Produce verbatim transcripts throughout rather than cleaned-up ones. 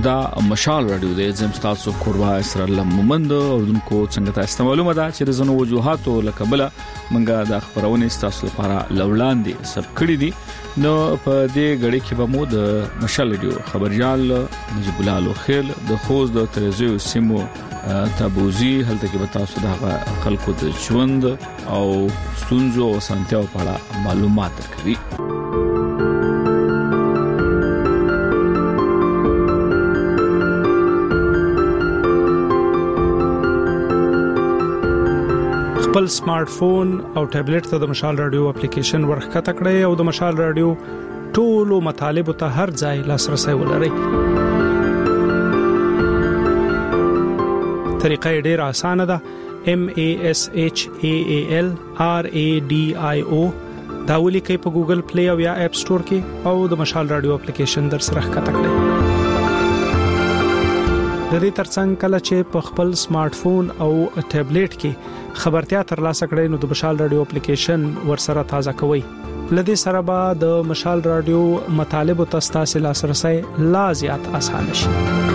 دا مشال رادیو دی زم تاسو کوروا اسر الله مومند اوردونکو څنګه تاسو معلومه ده چې د زنو وجوهاتو لکبله منګه د خبرونه تاسو لپاره لولاندې سب کړی دي نو په دې غړي کې به مو د مشال رادیو خبريال نجيب الله لوخيل د خوز د ترزیو سیمو تابوزی هلته کې به تاسو د خلکو د ژوند او ستونزو او سنتیو په اړه معلومات درکوي. خپل سمارټ فون او ټابلیټ ته د مشال رادیو اپلیکیشن ورخکته کړئ او د مشال رادیو ټولو مطالب ته هر ځای لاسرسي ولرئ. طریقه ډیره اسانه ده. M A S H A A L R A D I O دا ولیکئ په ګوګل پلی او یا اپ سٹور کې او د مشال رادیو اپلیکیشن در سره ښکته کړئ. د دې ترڅنګ کله چې په خپل سمارټ فون او ټابلیټ کې خبرتیا ترلاسه کړئ نو د مشال رادیو اپلیکیشن ورسره تازه کوئ. لدې سره به د مشال رادیو مطالب او تاسو لاسرسي لا زیات اسانه شي.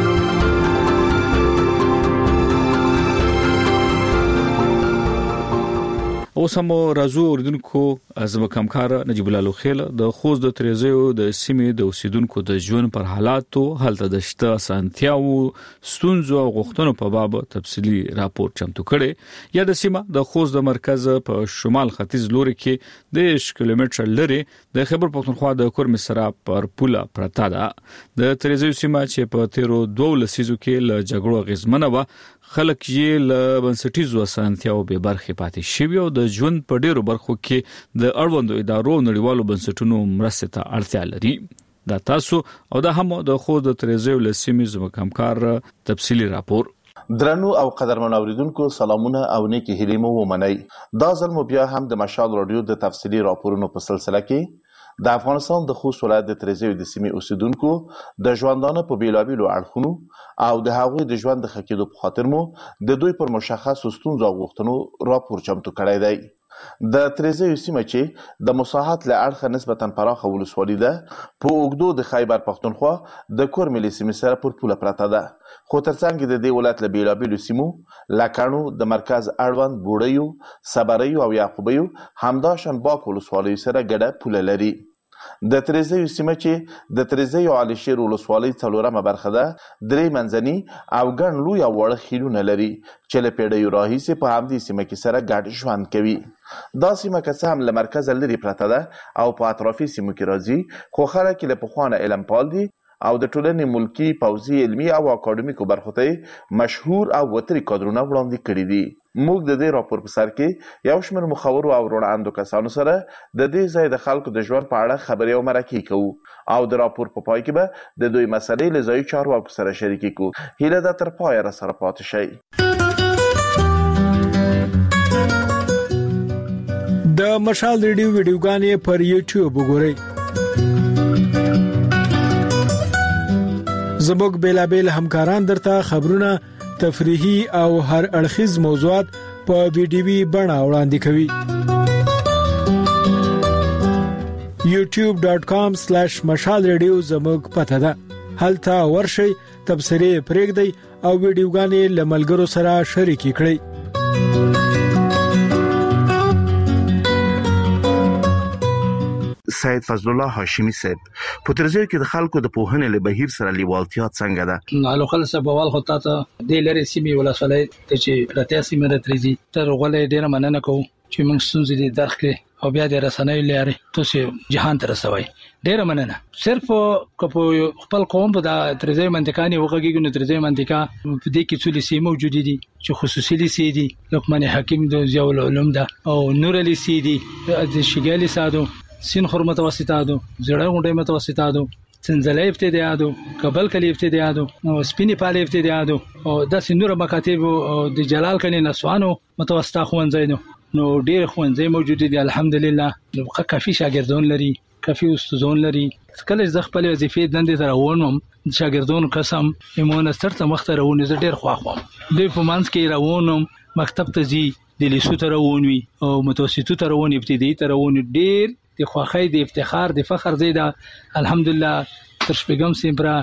اوس هم راځو اوردونکو زما کمکار نجيب الله لوخيل د خوز د ترزیو د سیمې د اوسیدونکو د ژوند پر حالاتو هلته د شته سانتیاو ستونزو او غوښتنو په باب تفصیلی راپور چمتو کړي. یا د سیمه د خوز د مرکز په شمال ختیځ لوري کې د شش کیلومتر لري د خیبر پختونخوا د کورم سرا پر پوله پرتا ده. د ترزیو سیمه چې په تیرو دوه لسیزو کې ل جګړو غزمنه و خلک یې ل بنسټیزو سانتیاو به برخه پاتې شوی او د ژوند په ډیرو برخو کې د اړوندو ادارو نړیوالو بنسټونو مرسته ته اړتیا لري. دا تاسو او دا هم د خو د ترزیو لسیمې زموږ همکار تفصیلی راپور. درنو او قدرمن اوریدونکو سلامونه او نیکی هیلې مو ومنئ. دا ځل مو بیا هم د مشال رادیو د تفصیلی راپورونو په سلسله کې د افغانستان د خوست ولایت د ترزیو د سیمې اوسیدونکو د ژوندانه په بیلابیلو اړخونو او د هغوی د ژوند د ښه کېدو په خاطر مو د دوی پر مشخصو ستونزو او غوښتنو راپور چمتو کړی دی. د ترزیو سیمه چې د مساحت له اړخه نسبتا پراخه ولسوالي ده په اوږدو د خیبر پختونخوا د کور ملي سیمې سره پر پوله پرته ده. خو ترڅنګ د دې ولایت له بیلابیلو سیمو لکڼو د مرکز اړوند بوډیو صبریو او یعقوبیو همداشان باک ولسوالۍ سره ګډه پوله لري. د ترزیو سیمه چې د ترزیو علي شیر ولسوالۍ څلورمه برخه ده درې منځني او ګڼ لوی او واړه خیلونه لري چې له پیړیو راهیسې په همدې سیمه کې سره ګډ ژوند کوي. دا سیمه که څه هم له مرکزه لرې پرته ده او په اطرافي سیمو کې راځي خو خلک له پخوانه علم پال دي او د ټولنې ملکی پوځي علمي او اکاډمیکو برخو ته مشهور او وتري کادرونه وړاندې کړي دي. موږ د دې راپور په سر کې یو شمېر مخورو او وړاندو کسانو سره د دې ځای د خلکو د ژوند په اړه خبرې او مرکې کوو او د راپور په پای کې به د دوی مسلې له ځایي چارواکو سره شریکې کوو. هیله ده تر پایه راسره پاتې شئ. د مشال ریډیو ویډیوګانې پر یوټیوب وګورئ. زموږ بیلابیل همکاران درته خبرونه تفریحي او هر اړخیز موضوعات په ویډیوي بڼه وړاندې کوي. یوټیوب ډاټ کام سلیش مشال ریډیو زموږ پته ده. هلته ورشئ، تبصرې پرېږدئ او ویډیوګانې له ملګرو سره شریکې کړئ. سید فضل الله هاشمی صاحب په ترزیو کې د خلکو د پوهنې له بهیر سره لیوالتیا څنګه ده؟ نو خلک سبوال خو تاسو د لری سیمې ولسوالۍ ته چې راته سیمه د ترزی تر غولې ډیره مننه کوم چې موږ ستونزې دې درک کړې او بیا د رسنۍ لري تاسو جهان ته رسوي. ډیره مننه. صرف کوم خپل قوم په د ترزی منطقه وګړي نو ترزی منطقه په دې کې څولې سیمه موجود دي چې خصوصي لسی دي. لقمان حکیم د ضیاء العلوم ده او نور علي سي دي د شګالي سادو سین خور متوسطادو زړه غونډه متوسطادو سنځلې ابتدایادو کابل کلی ابتدایادو او سپینی پاله ابتدایادو او د سنور مکاتب او د جلال کلی نسوانو متوسطه خوندې نو ډېر خوندې موجود دي الحمدلله. نو کافي شاګردون لري، کافي استادون لري. کله ز خپل وظیفې دندې ته روانم شاګردون قسم ایمونه سترته مخته روان زه ډېر خواخوم. د فمانس کې روانم مکتب ته زی د لیسو ته روان وي او متوسطو ته روان ابتدایي ته روان ډېر د خوخی د افتخار د فخر زیاده الحمدلله تر شپږم سیمبره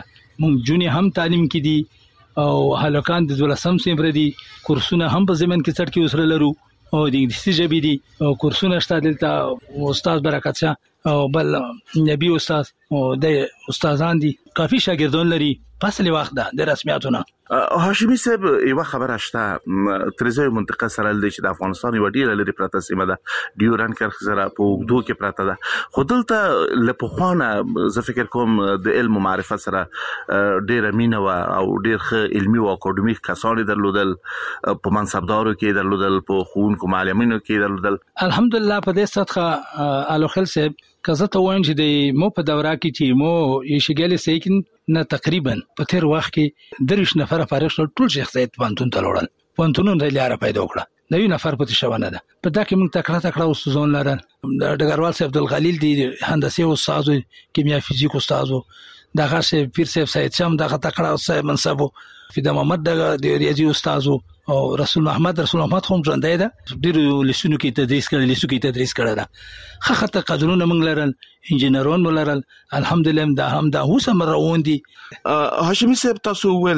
مونږ جونې هم تعلیم کې دي او هلکان د دولسم صنف دي کورسونه هم په زمن کې څټ کې وسره لرو او د انګلیسي ژبې دي او کورسونه شته دلته استاد برکت شاه او بل نبی استاد او د استادان دي کافي شاګردان لري فصل وخت ده د رسمیاتونه. هاشمي صاحب یو خبره شته تریزوی منطقه سره د چې د افغانستان یو ډیره لري پراته سیمه ده ډیورن کرخ سره په وګدو کې پراته ده خو دلته لپخوانه زه فکر کوم د علم او معرفت سره ډیره مینه او ډیر ښه علمي او اکاډمیک کسان درلودل په منصبدارو کې درلودل په خوونکو معلمینو کې درلودل. الحمدلله په دې سطحه الوخل صاحب کزه ته وایم چې د مو په دوره کې چې مو یشګل سیکن نه تقریبا په تیر وخت کې درش نفر فارغ شول ټول شخصیت پانتون تلوړل پانتونون لاره پیدا کړه د یو نفر پته شونه ده په دا کې موږ تکړه تکړه استادان لرل ډګروال صاحب عبدالخلیل دی هندسي استاد کیمیا فزیک استاد دغه سه پیر صاحب سید شم دغه تکړه استاد منصب فدا محمد د ریاضي استاد او رسول محمد رسول محمد هم ژوندای ده ډیر لسونو کې تدریس کړل لسونو کې تدریس کړل ده خه خطه قدرونه موږ لرل انجنيرون ولرل الحمدلله دا هم دا اوس هم روان دي. هاشمي صاحب تاسو ول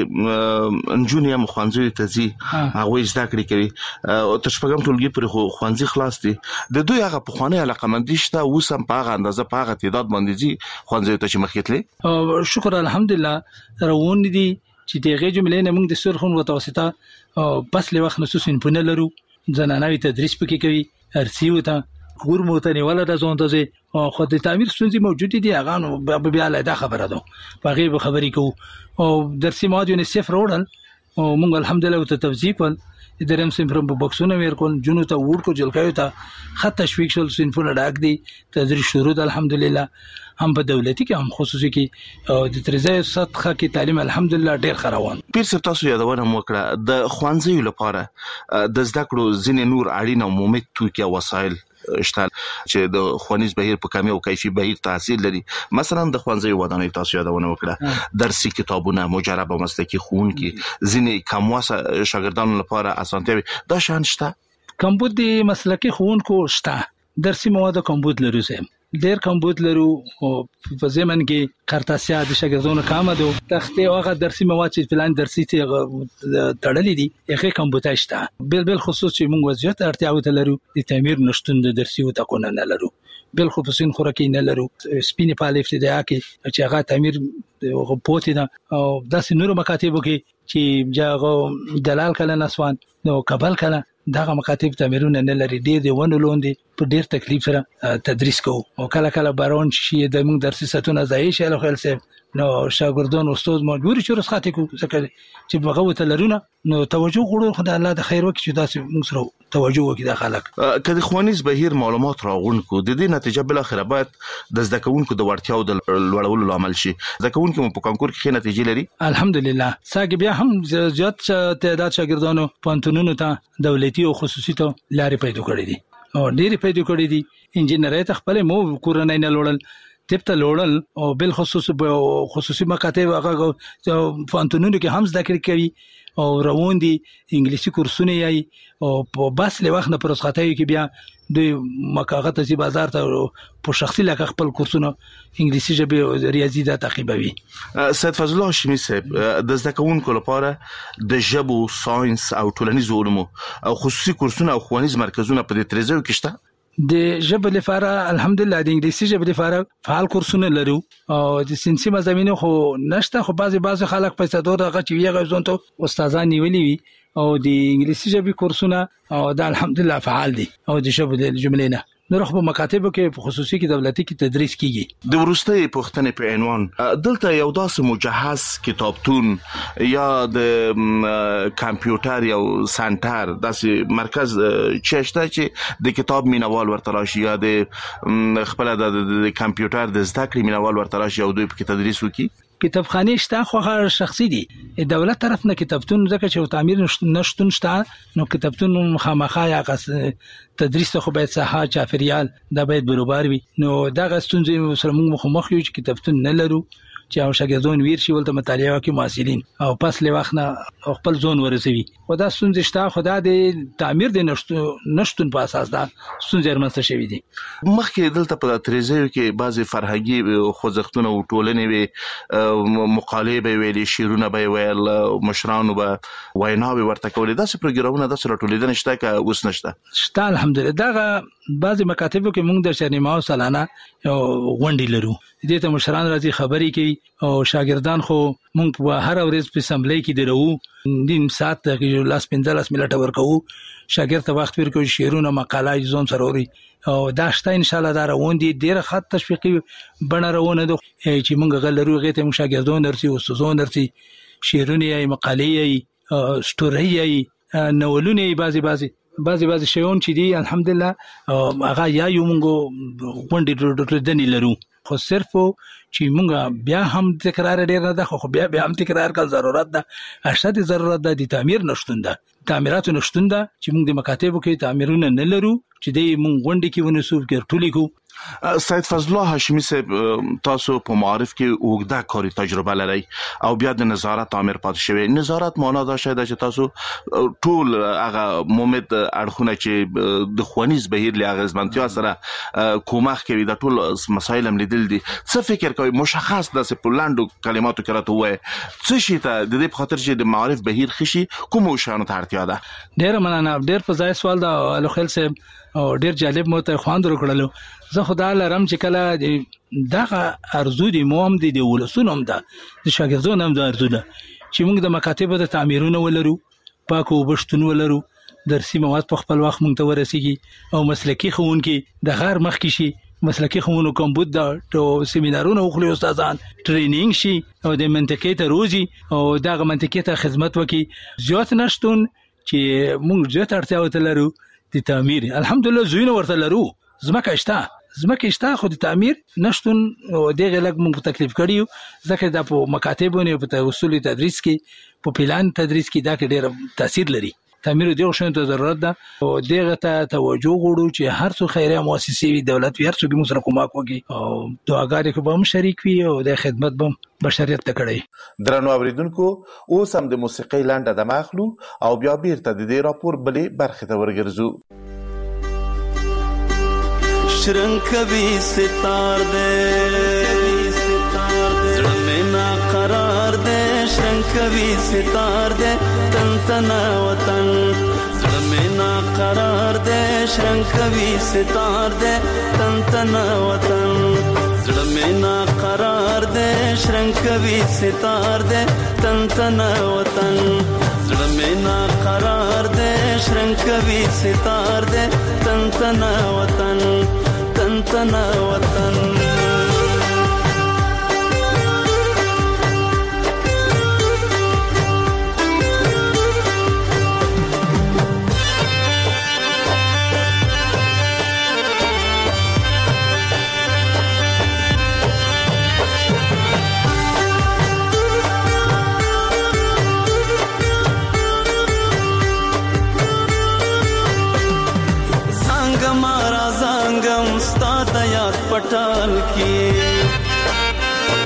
چې انجونیا مخانزوي تزي هغه زده کړی کوي او تشپګم ټولګي پر خوانزي خلاص دي د دوی هغه په خانه علاقه مندي شته اوس هم په هغه اندازه په هغه تعداد باندې دي خوانزوي ته چې مخېتلې شکر الحمدلله روان دي چې دغه جملې نه موږ د سرخون متوسطه پس له وخت نصوص په لرو زنانوي تدریس پکې کوي ارسي وته ګورمو ته نیول د ځون ته خو د تعمیر ستونزې موجود دي هغه نو بیا له دا خبره ده په غیب خبرې کو او درسي مواد یې صفر وړل او موږ الحمدلله ته توظیف ول درم صفر په بکسونه ور کول جنو ته وړ کو جلکایو ته خط تشویق شول صنفونه ډاک دي تدریس شروع الحمدلله هم په دولتي کې هم خصوصي کې د ترزه سطحه کې تعلیم الحمدلله ډیر خروان. پیر څه تاسو یادونه مو کړه د خوانزي لپاره د زده کړو ځینې نور اړین او مهمه توکي وسایل شته چې د خوانیز بهیر په کمی او کیفي بهیر تاثیر لري مثلا د خوانزي ودانۍ تاسو یادونه وکړه درسي کتابونه مجرب او مسلکي ښوونکي ځینې کمواسه شاګردانو لپاره اسانتیاوي دا شان شته کمبود د مسلکي ښوونکو شته درسي مواد کمبود لري سم ډیر کمبود لرو او په زمن کې قرطاسیا د شاګردانو کامه دو تختې هغه درسي مواد چې پلان درسي ته تړلې دي هغه کمبود شته بل بل خصوص چې موږ وضعیت اړتیا لرو د تعمیر نشټون د درسي او تکونه نه لرو بل خصوصین خوراکي نه لرو سپینې پاله ابتداء کې چې هغه تعمیر غوپوتی نه او داسې نورو مکاتبو کې چې جاغو دلال کله نسوان نو قبل کله دغه مکاتب تعمیرونه نه لري ډیر دی ونه لوندې په ډیر تکلیف سره تدریس کوو او کله کله بارون شي د موږ درسي ستونه ځای شي له خپل سره نو شاګردان استاد مجبور شي رسخاتې کو ځکه چې بغوت لرونه نو توجه غوړو خدای الله د خیر وکړي چې داسې موږ سره توجه وکړي د خلک کله خوانیز بهیر معلومات راغونکو د دې نتیجه بل اخر باید د زده کوونکو د ورتیاو د لوړولو لامل شي زده کوونکو په کانکور کې ښه نتیجې لري الحمدلله ساګ بیا هم زیات تعداد شاګردانو پانتونونو ته دولتي او خصوصي ته لارې پیدا کړې دي او ډېری پیدا کړې دي انجنیري ته خپل مو کورنۍ نه لوړل تبته لوړل او بل خصوص خصوصي مکاتب هغه پانتونونو کې هم زده کوي او روان دي انګلیسي کورسونه یې او په بس له وخت نه پر رسخاتای کې بیا د مکاغت زی بازار ته په شخصي لکه خپل کورسونه انګلیسي ژبه ریاضي د تعقیبوي. سید فضل الله هاشمي صاحب د زده کوونکو لپاره د ژبو ساينس او ټولنیزو علومو او خصوصي کورسونه او ښوونیز مرکزونه په دې ترځو کې شته د ژبه لپاره الحمدلله د انګلیسي ژبه لپاره فعال کورسونه لرو او د سنسي مضامین خو نشته خو بعضي بعضي خلک پیسې دغه چې ویغه ځون ته استادان نیولي وي او د انګلیسي ژبه کورسونه او د الحمدلله فعال دي او د ژبه د جملې نه نو خو مکاتبو کې په خصوصي کې دولتي کې تدریس کیږي. د ورستۍ پښتنې په عنوان دلته یو داسې مجهز کتابتون یا د کمپیوټر یو سنټر داسې مرکز چشته چې د کتاب مینوال ورته راشي یا د خپل د کمپیوټر د زده کړې مینوال ورته راشي او دوی په تدریس وکړي. کتابخانه شته خو هغه شخصي دي دولت طرف نه کتابتون ځکه چې تعمیر نشټون شته نو کتابتون مخامخا یا تدریس خو باید صحه چافریال دا باید برابر وي نو دا غستونځي سره موږ مخ یو چې کتابتون نه لرو چې او شاګردون ویر شي ولته مطالعه کوي محصلین او پس له وخت نه خپل ځون ورسوي خدا سنځ شته خدا د تعمیر د نشټون په اساس دا سنځ رمنځته شوی دی مخکې دلته په تریزیو کې بعضي فرهنګي خوځښتونه او ټولنې وي مقالې به ویلي شعرونه به ویل مشرانو به ویناوي ورته کولې داسې پروګرامونه داسې راټولېدل شته که اوس نشته شته الحمدلله دا بعضي مکاتبو کې موږ د شنیماو سالانه غونډې لرو دې ته مشران راځي خبري کوي او شاګردان خو موږ په هر ورځ په اسمبلی کې درو نیم ساعت کې لاس پنځلس منټه ورکو شاګرد ته وخت ورکوي شعرونه مقاله ځون سروري او دا شته ان شاء الله دا روان دي ډیره خط تشویقي بڼه روانه ده چې موږ غلرو غته موږ شاګردون درسي او استادون درسي شعرونه یې مقالې یې سټوري یې نولونه یې بعضي بعضي بعضي بعضي شیون چې دي الحمدلله هغه یا یو موږ غونډې ډېر دني لرو خو صرف چې موږ بیا هم تکرار ډیر نه ده خو بیا بیا هم تکرار کول ضرورت ده اشد ضرورت ده د تعمیر نشټون ده تعمیرات نشټون ده چې موږ د مکاتبو کې تعمیرونه نه لرو چې د موږ غونډې کې ونسو کې ټولې کو سید فضل الله هاشمی صاحب تاسو په معارف کې اوږده کاري تجربه لرئ او بیا د نظارت تعمیر پاتې شوی نظارت معنا دا شاید چې تاسو ټول هغه مومد اړخونه چې د خوانیز بهیر له اغیزمنتیا سره کومخ کوي د ټول مسایل هم لیدل دي څه فکر کوي مشخص د سپولاندو کلماتو کې راته وای څه شي ته د دې په خاطر چې د معارف بهیر خشي کوم شانو ته اړتیا ده ډیر مننه ډیر په ځای سوال دا الخل صاحب او ډیر جالب مو ته خواند ورکړلو زه خدای لرم چې کله دغه ارزو دي مو هم دي د ولسونو هم ده د شاګردونو هم د ارزو ده چې موږ د مکاتبو د تعمیرونه ولرو پاکو وبشتون ولرو درسي مواد په خپل وخت موږ ته ورسیږي او مسلکي ښوونکي د غیر مخکې شي مسلکي ښوونکو کومبود د سیمینارونو خو استادان ټریننګ شي او د منطقې ته روزي او دغه منطقې ته خدمت وکي زیات نشټون چې موږ زیات اړتیا وته لرو د تعمیر الحمدلله زوینه ورته لرو زمکه شته زمکه شته خو د تعمیر نشټون او دغه لګ موږ تکلیف کړیو ځکه د په مکاتبونو په اصول تدریس کې په پلان تدریس کې دا ډېر تاثیر لري تعمیر دغه شون ته ضرورت ده او دغه ته توجه غوړو چې هر څو خیریه مؤسسې وي دولت وي هر څوک موږ سره کومک وکړي او دعاګانې کوم هم شریک وي او د خدمت بم بشریت ته کړی درنو اوریدونکو اوس هم د موسیقي لاندې د ماخلو او بیا بیرته د دې راپور بلې برخه ته ورګرځو شرنکوي ستار دې زړه مې نا قرار دې شرنکوي ستار دې تن تنا وطن زړه مې نا قرار دې شرنکوي ستار دې تن تنا وطن زړه مې نا قرار دې شرنکوي ستار دې تن تنا وطن زړه مې نا قرار دې شرنکوي ستار دې تن تنا وطن تن تنا وطن پټال کې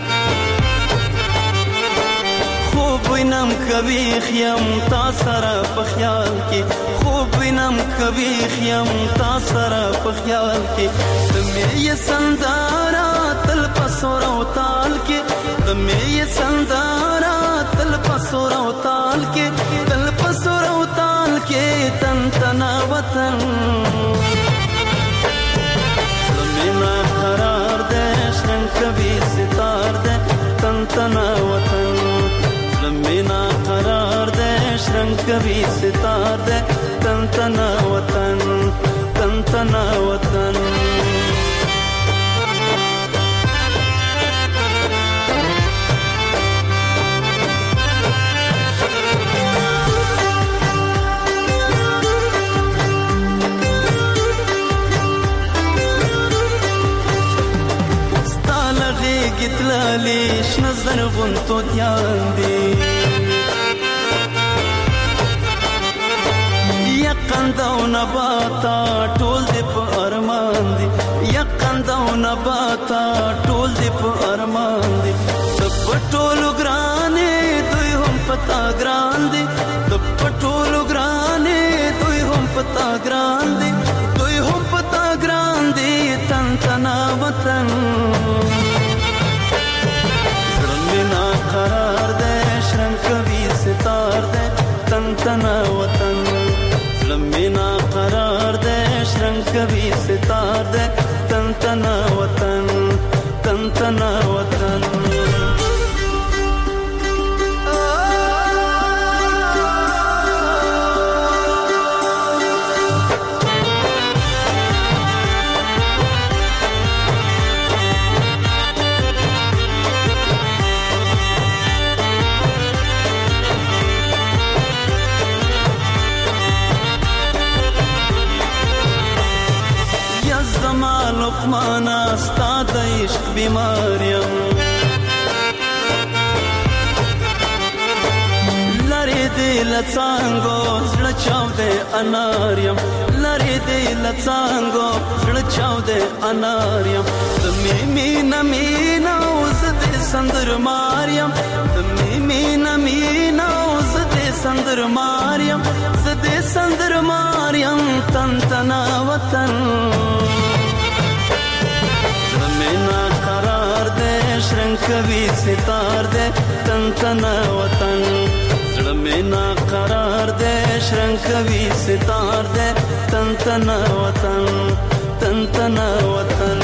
خوب وینم کوي خیم تا سره په خیال کې خوب وینم کوي خیم تا سره په خیال کې د مې سندارا تل پسور او تال کې د مې سندارا تل پسور او تال کې تل پسور او تال کې تن تنا وطن شرنکوي ستار دې تن تنا وطن زمینا قرار دې شرنکوي ستار دې تن تنا وطن تن تنا وطن گتلالی شنظر غنتو دیان دی یقند او نباتا ټول دی په ارمان دی یقند او نباتا ټول دی په ارمان دی د تنا وطن زلمینا قرار دے شرنگ کبھی ستار دے تن تنا وطن تن تنا وطن لقمانا ستا د عشق بیماریم لری دی لڅانګو زړه چاو دې اناریم لری دی لڅانګو زړه چاو دې اناریم د میمی نمینا اوس دې سندر ماریم د میمی نمینا اوس دې سندر ماریم زدې سندر ماریم تن تنا وطن زلمینا قرار دے شرنگ کبھی ستار دے تن تنا وطن زلمینا قرار دے شرنگ کبھی ستار دے تن تنا وطن تن تنا وطن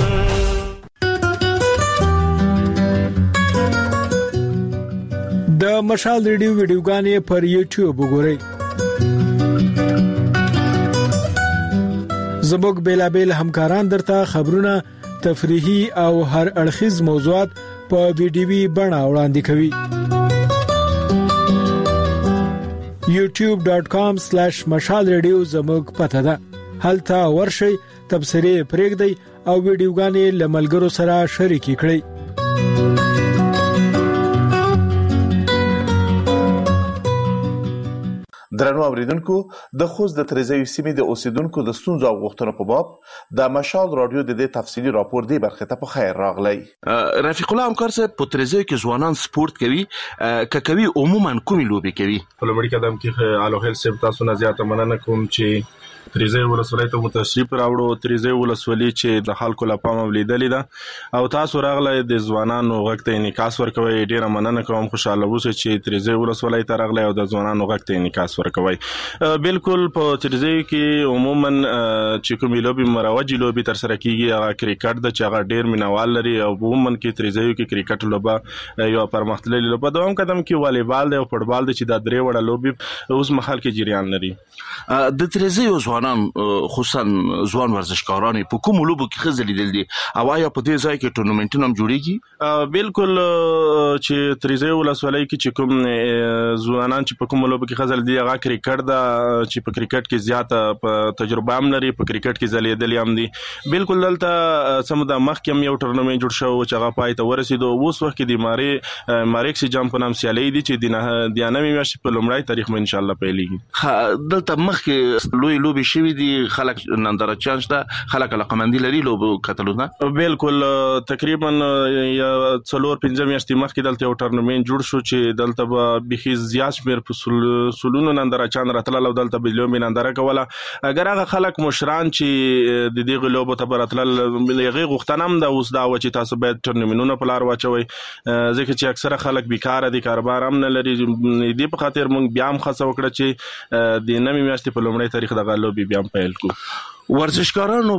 د مشال ریډیو ویډیوګانې پر یوټیوب وګورئ. زموږ بیلابیل همکاران درته خبرونه، تفریحي او هر اړخیز موضوعات په ویډیوي بڼه وړاندې کوي. یوټیوب ډاٹ کام سلیش مشال ریډیو زموږ پته ده. هلته ورشئ، تبصرې پرېږدئ او ویډیوګانې له ملګرو سره شریکې کړئ. درنو اوریدونکو، د خوست د تریزیو سیمې د اوسیدونکو د ستونزو او غوښتنو په باب د مشال رادیو د دې تفصیلي راپور دی برخه ته په خیر راغلی. رفیق الله همکار صاحب، په تریزیو کې ځوانان سپورت کوي، که کوي عموما کومې لوبې کوي؟ په لومړي قدم کې الوهیل صاحب تاسو نه زیاته مننه کوم چې تریزیو ولسوالۍ ته مو تشریف راوړو. تریزیو ولسوالۍ چې د خلکو له پامه لیدلې ده او تاسو راغلی د ځوانانو غږ ته انعکاس ورکوئ. ډیره مننه کوم، خوشاله اوسئ چې تریزیو ولسوالۍ ته راغلی او د ځوانانو غږ ته انعکاس ورکوئ. بالکل په تریزیو کې عموما چې کومې لوبې مروجې لوبې ترسره کیږي هغه کرکټ ده چې هغه ډیر مینوال لري او عموما کې تریزیو کې کرکټ لوبه یو پرمختللې لوبه. دویم قدم کې والیبال دی او فوټبال دی چې دا درې وړه لوبې اوس مهال کې جریان لري. د تریزیو ځوانان خصوصا ځوان ورزشکاران په کوم لوبو کې ښه ځلیدل دي او آیا په دې ځای کې ټورنمنټونه هم جوړیږي؟ بالکل چې تریزیو ولسوالۍ کې چې کوم ځوانان چې په کوم لوبو کې ښه ځلیدي هغه کرکټ ده چې په کرکټ کې زیاته تجربه هم لري، په کرکټ کې ځلیدلي هم دي. بالکل دلته سمدا مخکې هم یو ټورنمنټ جوړ شو چې هغه پای ته ورسېدو. اوس وخت کې د ماري ماریکس جام په نام سیالۍ دي چې د نهمې میاشتې په لومړی تاریخ باندې ان شاء الله پیلېږي. دلته مخکې لوی لوبې شوي دي، خلک ننداره چانس ده، خلک علاقمندي لري لوبو کتلو نه. بالکل تقریبا یا څلور پنځه میاشتې مخکې دلته یو ټورنمنټ جوړ شو چې دلته به بیخي زیات شمېر په سلونو ننداره چان راتلل او دلته به لوبې ننداره کوله. اگر هغه خلک مشران چې د دغه لوبو ته راتلل هغې غوښتنه هم ده اوس دا وه چې تاسو باید ټورنمنټونه په لار واچوئ، ځکه چې اکثره خلک بیکاره دي، کاروبار هم نه لري. دې په خاطر موږ بیا هم هڅه وکړه چې د نوې میاشتې په لومړی تاریخ دغه لوبې بیا هم پیل کړو. ورزشکارانو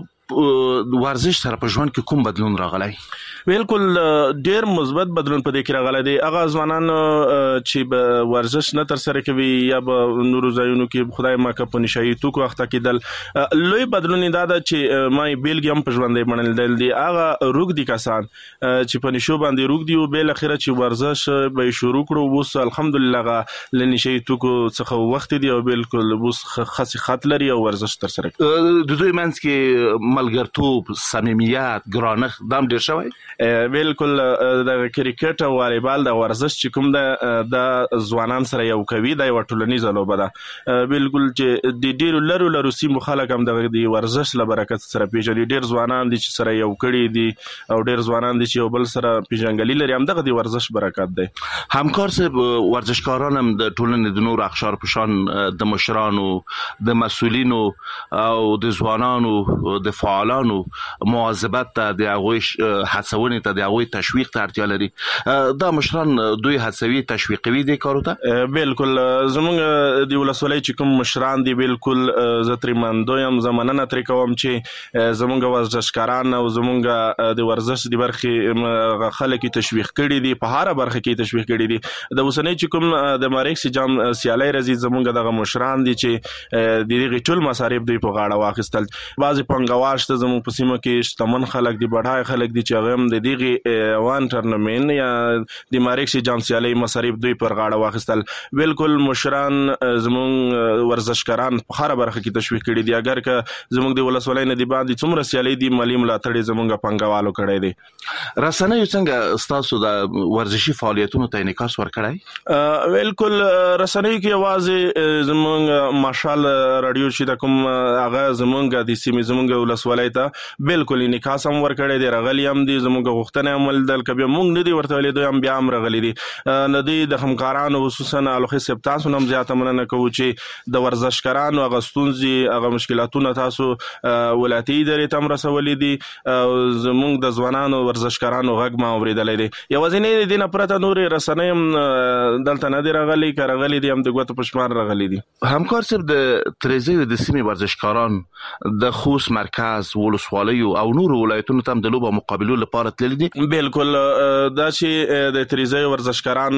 ورزش سره په ژوند کې کوم بدلون راغلی؟ بالکل ډیر مثبت بدلون په دې کې راغلی دی. هغه ځوانان چې به ورزش نه ترسره کوي یا به نورو ځایونو کې خدای ماکه په نشایي توکو اخته کېدل، لوی بدلون یې دا ده چې ما یې بیلګې هم په ژوند یې منل دي. هغه روږدي کسان چې په نشو باندې روږدي وو، بالاخره چې ورزش به یې شروع کړو، اوس الحمدلله هغه له نشایي توکو څخه وخت دي او بالکل اوس ښه صحت لري او ورزش ترسره کوي. د دوی منځ کې ملګرتوب، صمیمیت، ګرانښت دا هم ډېر شوی؟ بالکل د کرکټ او والیبال د ورزش چې کوم ده د ځوانان سره یو کوي، دا یوه ټولنیزه لوبه ده. بالکل چې د ډېرو لرو لرو سیمو خلک هم د ورزش له برکت سره پیژني. ډېر ځوانان دي چې سره یو کړي دي او ډېر ځوانان دي چې یو بل سره پیژنګلي لري، همدغه د ورزش برکت دی. همکار صاحب، ورزشکاران هم د ټولنې د نورو اقشار په شان د مشرانو، د مسؤلینو او د ځوانانو د فعالانو مواظبت ته د هغوی هڅونې ته د هغوی تشویق ته اړتیا لري. دا مشران دوی هڅوي تشویقوي دې کارو ته؟ بالکل زمونږ د ولسوالۍ چې کوم مشران دي بالکل زه ترې منندوی یم. زه مننه ترې کوم چې زمونږ ورزشکاران او زمونږ د ورزش د برخې خلک تشویق کړي دي، په هره برخه کې تشویق کړي دي. د اوسنۍ چې کوم د ماریکس جام سیالۍ راځي زمونږ دغه مشران دي چې د دغه ټول مصارف دوی په غاړه واخیستل. بعضې پانګوال شته زمونږ په سیمه کې، شتمن خلک دي، بډای خلک دي چې هغه هم د دغه وان ټورنمنټ یا د ماریکس جام سیالۍ مصارف دوی پر غاړه واخیستل. بالکل مشران زمونږ ورزشکاران په هره برخه کې تشویق کړي دي. اگر که زمونږ د ولسوالۍ نه د باندې څومره سیالۍ دي مالي ملاتړ زمونږ پانګوالو کړی دی. رسنیو څنګه ستاسو د ورزشي فعالیتونو ته انعکاس ورکړی؟ بالکل رسنیو کې یوازې زمونږ ماشال رادیو چې د کوم هغه زمونږ د سیمې زمونږ ولسوالۍ ته بالکل انعکاس هم ورکړی دی، راغلي هم دي، زمونږ غوښتنې هم ولیدل. که بیا موږ نه دي ورته ویلي دوی هم بیا هم راغلي دي. نه دوی د همکارانو خصوصا الوخي صاحب تاسو هم زیاته مننه کوو چې د ورزشکارانو هغه ستونزې هغه مشکلاتونه تاسو ولایتي ادارې ته هم رسولي دي او زمونږ د ځوانانو ورزشکارانو غږ ما اورېدلی دی. یوازینۍ د دې نه پرته نورې رسنۍ هم دلته نه دي راغلي، که راغلي دي هم د ګوتو په شمار راغلي دي. همکار صاحب د تریزیو د سیمې ورزشکاران د خوست مرکز ولسوالیو او نورو ولایتونو ته هم د لوبو مقابلو لپاره تللي دي؟ بالکل دا چې د تریزیو ورزشکاران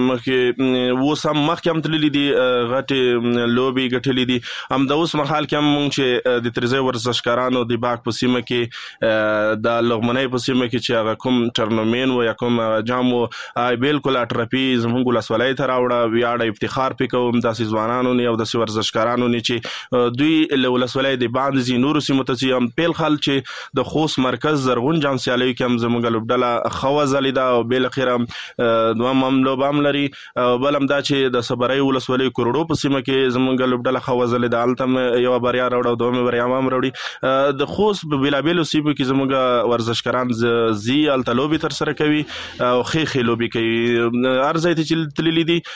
مخکې اوس هم مخکې هم تللي دي، غټې لوبې ګټلې دي. هم د اوس مهال کې هم مونږ چې د تریزیو ورزشکارانو د باغ په سیمه کې د لغمنۍ په سیمه کې چې هغه کوم ټورنمنټ و یا کوم جام و بالکل اټرپي زموږ ولسوالۍ ته راوړه، ویاړه افتخار پې کوم داسې ځوانانو نه او داسې ورزشکارانو نه چې دوی له ولسوالۍ د باندې ځي نورو سیمو ته ځي. هم پیل خل چې د خوست مرکز زرغون جام سیالیو کې هم زموږ لوبډله ښه وځلېده او بالاخره دویم هم لوبه هم لري. بل هم دا چې د صبرۍ ولسوالۍ کروړو په سیمه کې زموږ لوبډله ښه وځلېده، هلته هم یوه بریا راوړه او دویمه بریا هم راوړي. د خوست په بېلابېلو سیمو کې زموږ ورزشکاران ځي، هلته لوبې ترسره کوي او ښې ښې لوبې کوي. هر ځای ته چې تللي دي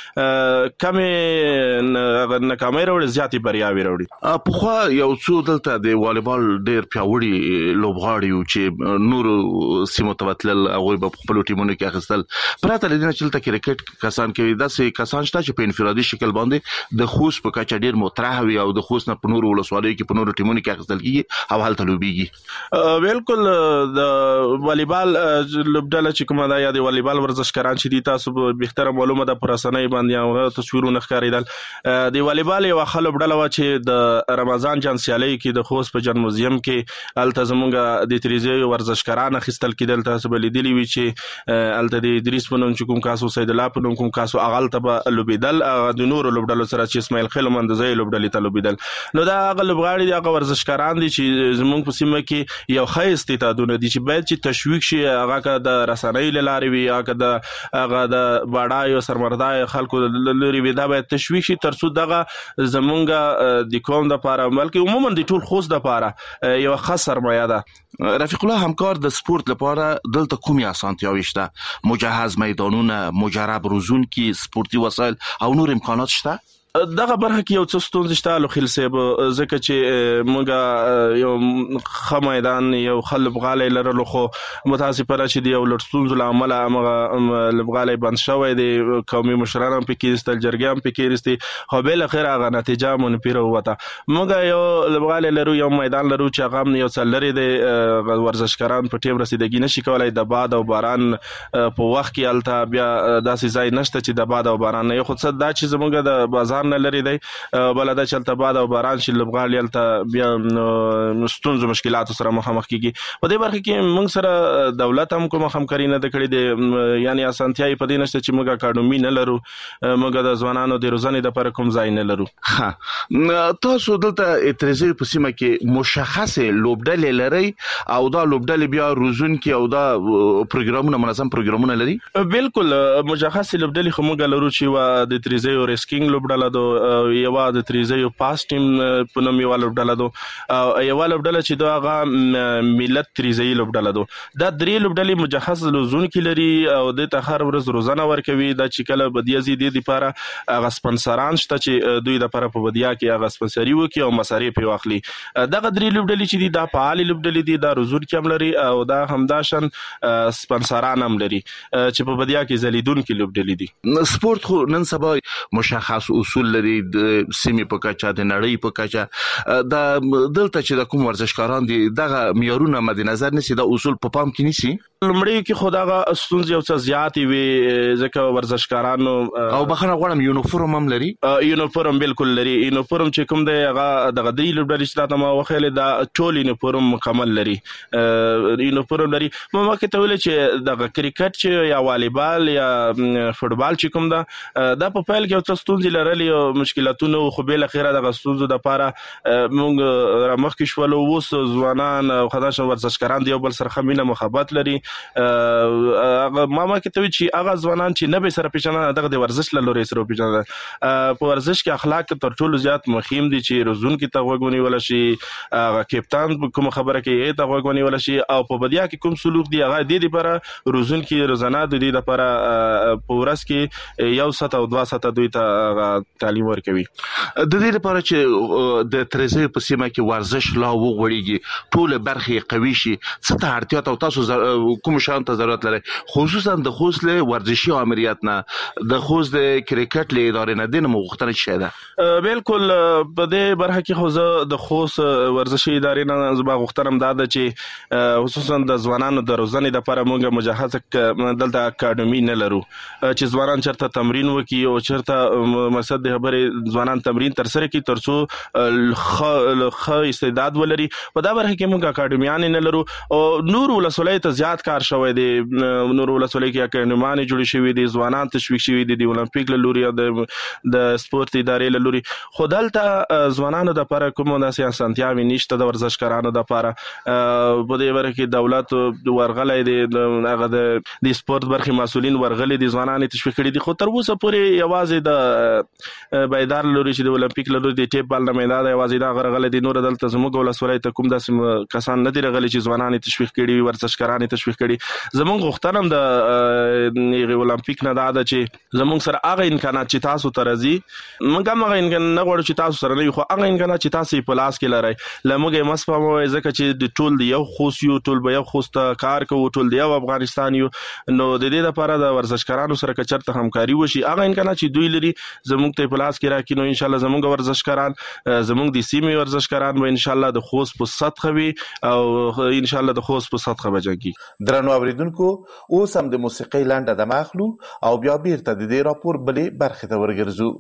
کمې ناکامۍ راوړي، زیاتې بریاوې راوړي. پخوا یو څو دلته د والیبال ډېر پیاوړي لوبغاړي وو چې نورو سیمو ته تلل، هغوی به په خپلو ټیمونو کې اخیستل. پرته له دې نه چې دلته کرکټ کسان کوي، داسې کسان شته چې په انفرادي شکل باندې د خوست په کچه ډېر مطرح وي او د خوست نه په نورو ولسوالیو کې په نورو ټیمونو کې اخیستل کېږي او هلته لوبېږي. بالکل د والیبال لوبډله چې کومه ده یا د والیبال ورزشکاران چې دي، تاسو به بهتره معلومه ده په رسنۍ باندې هغه تصویرونه ښکارېدل. د والیبال یوه ښه لوبډله وه چې د رمضان جان سیالۍ کې د خوست په جن موزیم کې هلته زمونږ د تریزیو ورزشکاران اخیستل کېدل. تاسو به لیدلي وي چې هلته د ادریس په نوم چې کوم کاس و، سید الله په نوم کوم کاس و، هغه هلته به لوبېدل د نورو لوبډلو سره چې اسماعیل خیل مندزۍ لوبډلې ته لوبېدل. نو دا هغه لوبغاړي دي، هغه ورزشکاران دي چې زمونږ په سیمه کې یو ښه استعدادونه دي چې باید چې تشویق شي، هغه که د رسنۍ له لارې وي، هغه که د هغه د بډایو سرمردایو خلکو لرې وي، دا باید تشویق شي تر څو دغه زمونږ د قوم دپاره بلکې عموما د ټول خوست دپاره یوه ښه سرمایه ده. رفیق الله همکار، د سپورت لپاره دلته کومې اسانتیاوې شته؟ مجهز میدانونه، مجرب روزونکي سپورتي وسایل او نور امکانات شته؟ دغه برخه کې یو څه ستونزې شته الوخیل صاحب، ځکه چې موږ یو ښه میدان یو ښه لوبغالی لرلو، خو متاسفانه چې د یو لږ ستونزو له امله همغه لوبغالی بند شوی دی. قومي مشران هم پکې ایستل، جرګې هم پکې ایستې، خو بالاخره هغه نتیجه منفي راووته. موږ یو لوبغالی لرو، یو میدان لرو چې هغه هم یو څه لرې دی، ورزشکاران په ټیم رسیدګي نشي کولی. د باد او باران په وخت کې هلته بیا داسې ځای نشته چې د باد او باران نه، یو خو څه دا چې زموږ د بازار نه لري دی، بله دا چې هلته باد او باران شي لوبغاړي هلته بیا ستونزو مشکلاتو سره مخامخ کېږي. په دې برخه کې موږ سره دولت هم کومه همکاري نه ده کړې دی، یعنې اسانتیاوې په دې نشته چې موږ اکاډمي نه لرو، موږ د ځوانانو د روزنې دپاره کوم ځای نه لرو. ښه، تاسو دلته تریزیو په سیمه کې مشخصې لوبډلې لرئ او دا لوبډلې بیا روزونکي او دا پروګرامونه منظم پروګرامونه لري؟ بالکل مشخصې لوبډلې خو موږ لرو چې یوه د تریزیو ریسکینګ لوبډله لوبډله دو، یو د تریزیو پاس ټیم په نوم یو لوبډله دو، یو لوبډله چې دا هغه ملت تریزی لوبډله دو. دا درې لوبډلې مجهز لوزونکي لري او د ته هر ورځ روزانه ورکوي. دا چې کله بدیا زی دي لپاره هغه سپانسران شته چې دوی د لپاره په بدیا کې هغه سپانسري وکي او مصارف یې واخلي. دغه درې لوبډلې چې دي دا فعال لوبډلې دي، دا روزونکي هم لري او دا همداشن سپانسران هم لري چې په بدیا کې زلیدونکي لوبډلې دي. سپورت خو نن سبا مشخص اصول لري، د سیمې په کچه د نړۍ په کچه. دا دلته چې د کوم ورزشکاران دي دغه معیارونه مد نظر نشي، دا اصول په پام کې نیسي. لمړی کې خداغه ستونزې یو څه زیاتې وي ځکه ورزشکارانو او بخنه غواړم یونیفورم هم لري. یونیفورم بالکل لري. یونیفورم چې کوم دی هغه دغه درې لوبډلې چې تاسو ما وخیل دا ټول یونیفورم مکمل لري. یونیفورم لري. ما مکه ته ویل چې دغه کرکټ چې یا والیبال یا فوتبال چې کوم دا دا په پیل کې یو څه ستونزې لرلې او مشکلاتونه خو به الاخره دغه ستونزو د لپاره موږ مخکې شولو. اوس ځوانان او خدای ورزشکاران دی یو بل سره خمینه محبت لري. ما ما کې ته چې هغه ځوانان چې نه به سره پیژنه دغه د ورزش له لوري سره پیژنه. په ورزش کې اخلاق تر ټولو زیات مهم دي چې روزون کې ته وګونی ولا شي، هغه کپتان کوم خبره کې ته وګونی ولا شي او په بدیا کې کوم سلوک دی هغه د دې لپاره روزون کې روزانه د دې لپاره په ورځ کې یو ساعت او دوه ساعت دوی ته تعلیم ورکوي. د دې لپاره چې د تریزی په سیمه کې ورزش لا وغوړيږي، ټول برخې قوي شي، څه ته اړتیا ته تاسو کوم شان ته ضرورت لري، خصوصا د خوست له ورزشي امریت نه، د خوست د کرکټ له ادارې نه دنه مغختنه شي. ده بالکل په دې برخه کې خو زه د خوست ورزشي ادارې نه زما غوښتنم دا ده چې خصوصا د ځوانانو د روزنې لپاره موږ مجهز دلته اکاډمي نه لرو چې ځوانان چرته تمرین وکړي او چرته مقصد د خبرې ځوانان تمرین تر سره کړي ترڅو خ استعداد ولري. په دا برخه کې موږ اکاډمیان نه لرو او نور ولسوالۍ ته زیات کار شوی دی. نور ولسوالۍ کې اکاډمیان جوړ شوي دي، ځوانان تشویق شوي دي د اولمپیک له لوري د د سپورت ادارې له لوري. خو دلته ځوانانو د لپاره کوم داسې اسانتیاوې نشته د ورزشکارانو د لپاره. په دې برخه کې دولت ورغلی دی، هغه د سپورت برخې مسؤلین ورغلي دي، ځوانان تشویق کړي دي. خو تر اوسه پورې یوازې د بیدار لوري چې د اولمپیک له لوري د ټیپ بال نه میدان یوازې دا غرغله دي. نور دلته زموږ ولسوالۍ ته کوم داسې کسان نه دي رغلي چې ځوانان تشویق کړي، ورزشکاران تشویق کړي. زموږ غوښتنم د اولمپیک نه دا ده چې زموږ سره هغه امکانات چې تاسو ته راځي، موږ هم هغه امکان نه غواړو چې تاسو سره نه وي، خو هغه امکانات چې تاسو په لاس کې لرئ له موږ یې مسپموئ ځکه چې د ټول د یو خوست یو ټول به یو خوست کار کوو، ټول د یو افغانستان یو. نو د دې لپاره د ورزشکارانو سره که چېرته همکاري وشي، هغه امکانات چې دوی لري زموږ ته په لاس کې راکړي، نو انشاءالله زموږ ورزشکاران زموږ د سیمې ورزشکاران به انشاءالله د خوست په سطحه وي او انشاءالله د خوست په سطحه به جنګي. درنو اوریدونکو، اوس هم د موسیقۍ لنډه دمه اخلو او بیا بیرته د دې راپور بلې برخې ته ورګرځو.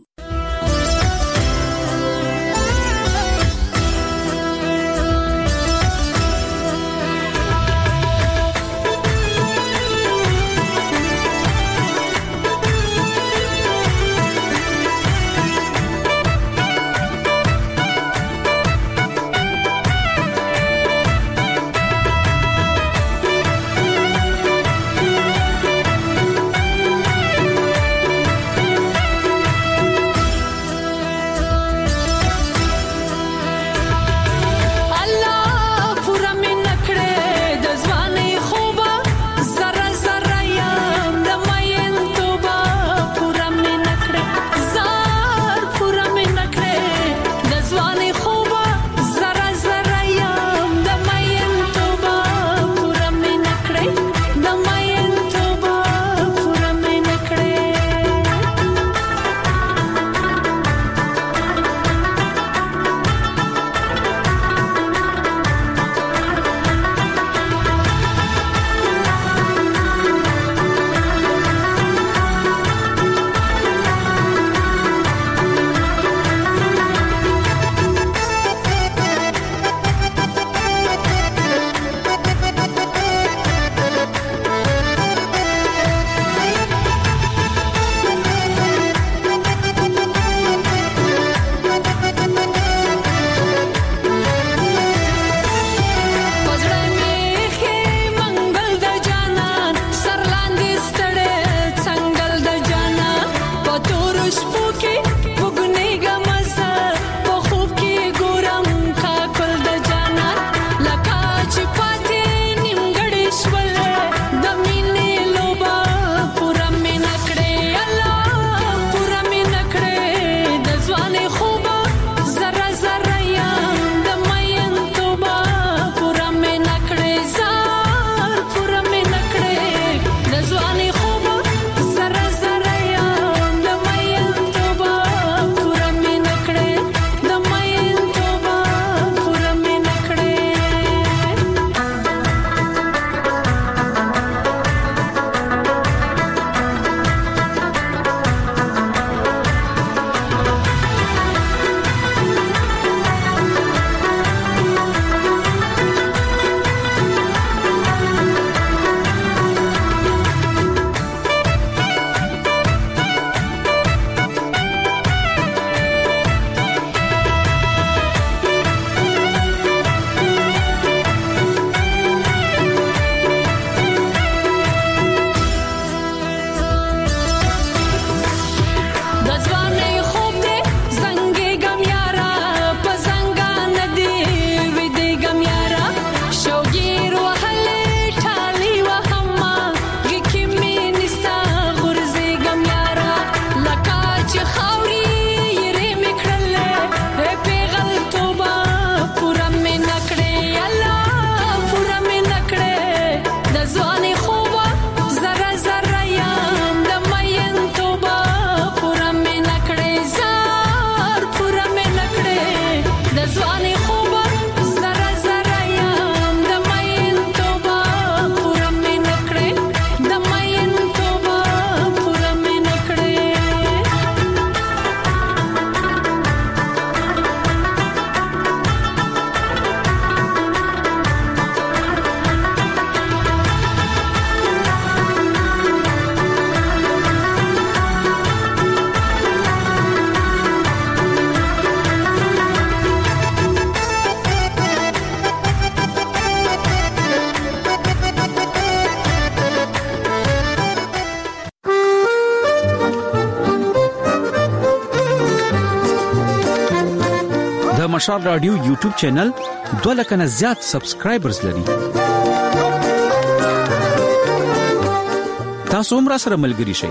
د مشال رادیو یوټیوب چینل دوه لک نه زیات سبسکرایبرز لري. تاسو هم را سره ملګري شئ.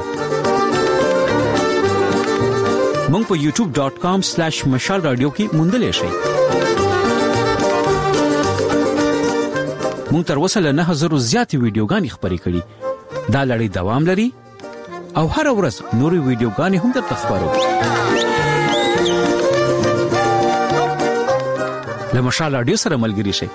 مونږ په یوټیوب ډاٹ کام سلیش مشال رادیو کې موندلې شئ. مونږ تر اوسه له نه هزارو زیاتې ویډیوګانې خپرې کړې. دا لړۍ دوام لري او هر ورځ نورې ویډیوګانې هم درته خپرو. له مشال رادیو سره ملګري شئ.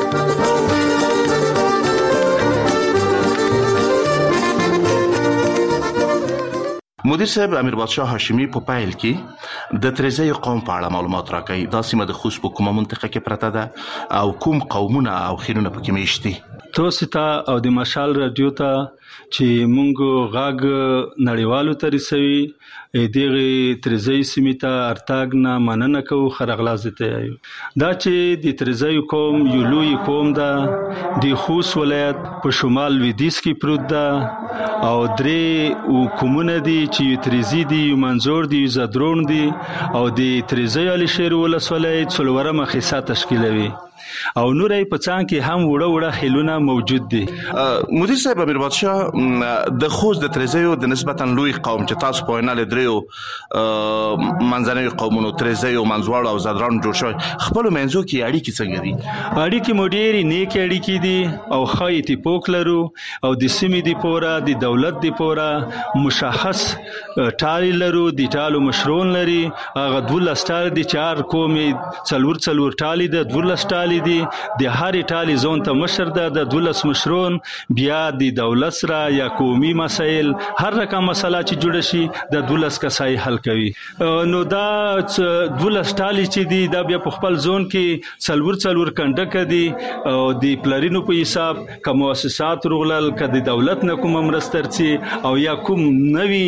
مدیر صاحب امیر بادشاه هاشمی په پایل کې د تریزی قوم په اړه معلومات راکړي. دا سیمه د خوست په کومه منطقه کې پرته ده او کوم قومونه او خیرونه پکې میشتي؟ تاسو ته او د مشال رادیو ته چې مونږ غاګ نړیوالو ته رسوي دغه تریزی سیمه ته ارتاګ نه مننه کو خرغلازه ته یو. دا چې د تریزی قوم یو لوی قوم ده د خوست ولایت په شمال لویدیځ کې پروت ده او درې حکومتونه دي چې تریزی دي، منظور دي، زدرون دي او د تریزی علي شیر ولسوالۍ څلورمه حصہ تشکیلوي او نورې په څنګ کې هم وړه وړه خلونه موجود دي. مدیر صاحب امیر بادشاه د خوست د تریزیو د نسبتا لوی قوم چې تاسو په وینا لدریو منځنوي قومونو تریزیو منځواړو او زدران جوړ شوی خپل منځو کې اړیکې څنګه دي؟ اړیکې مو ډېرې نیک اړیکې دي او ښه اتفاق لرو او د سیمې د پوره د دولت د پوره مشخص ټالي لرو. د ټالو مشرون لري هغه دولس ټال دي چار قومي څلور څلور ټالي د دولس ټالي دي د هرې ټالي ځون ته مشر ده د دولس مشرون بیا د دولت سره یا قومي مسایل هر رقم مسله چې جوړ شي د دولس کسای حل کوي. نو دا دولس ټالي چې دي دا بیا په خپل ځون کې څلور څلور کنډک دي او د پلرینو په حساب کوم مؤسسات رغلل کدي دولت نه کوم مرسترسي او یا کوم نوي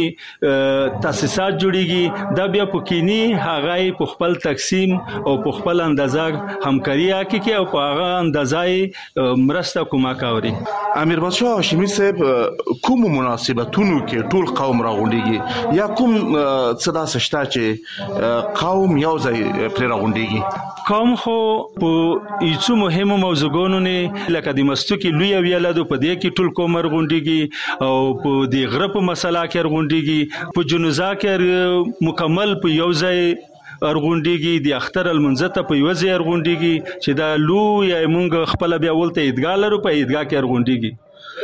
تاسیسات جوړيږي دا بیا په کینی هغه په خپل تقسیم او په خپل اندازه همکاري کوي او په هغه اندازه مرسته کومه کوي. امیر بادشاه هاشمی صاحب کوم مناسبتونو کې ټول قوم راغونډيږي یا کوم صدا سشتا چې قوم یو ځای پر راغونډيږي؟ قوم خو په ایڅو مهمو موضوعونو نه لکه د مستوکي لوی ویلادو په دې کې ټول قوم راغونډيږي او په دې غره په مسله کې راغونډيږي په جنوزا کې مکمل په یو ځای ارغونډيږي د اختر المنزته په یوځای ارغونډيږي چې دا لوی مونږ خپل بیا ولته عیدګاه لرو په عیدګاه کې ارغونډيږي.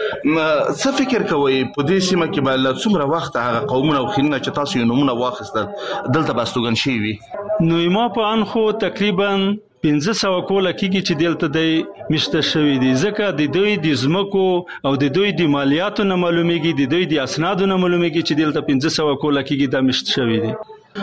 څه فکر کوي په دې سیمه کې بل څومره وخت هغه قومونه او خلونه چې تاسو یې نمونه واخیستل دلته باستوګن شي وي؟ نو ما په ان خو تقریبا پنځه سوه کوله کېږي چې دلته د مشته شوي دي ځکه د دوی د ځمکو او د دوی د مالیاتو نه معلومیږي د دوی د اسنادو نه معلومیږي چې دلته پنځه سوه کوله کېږي دا مشته شوي دي.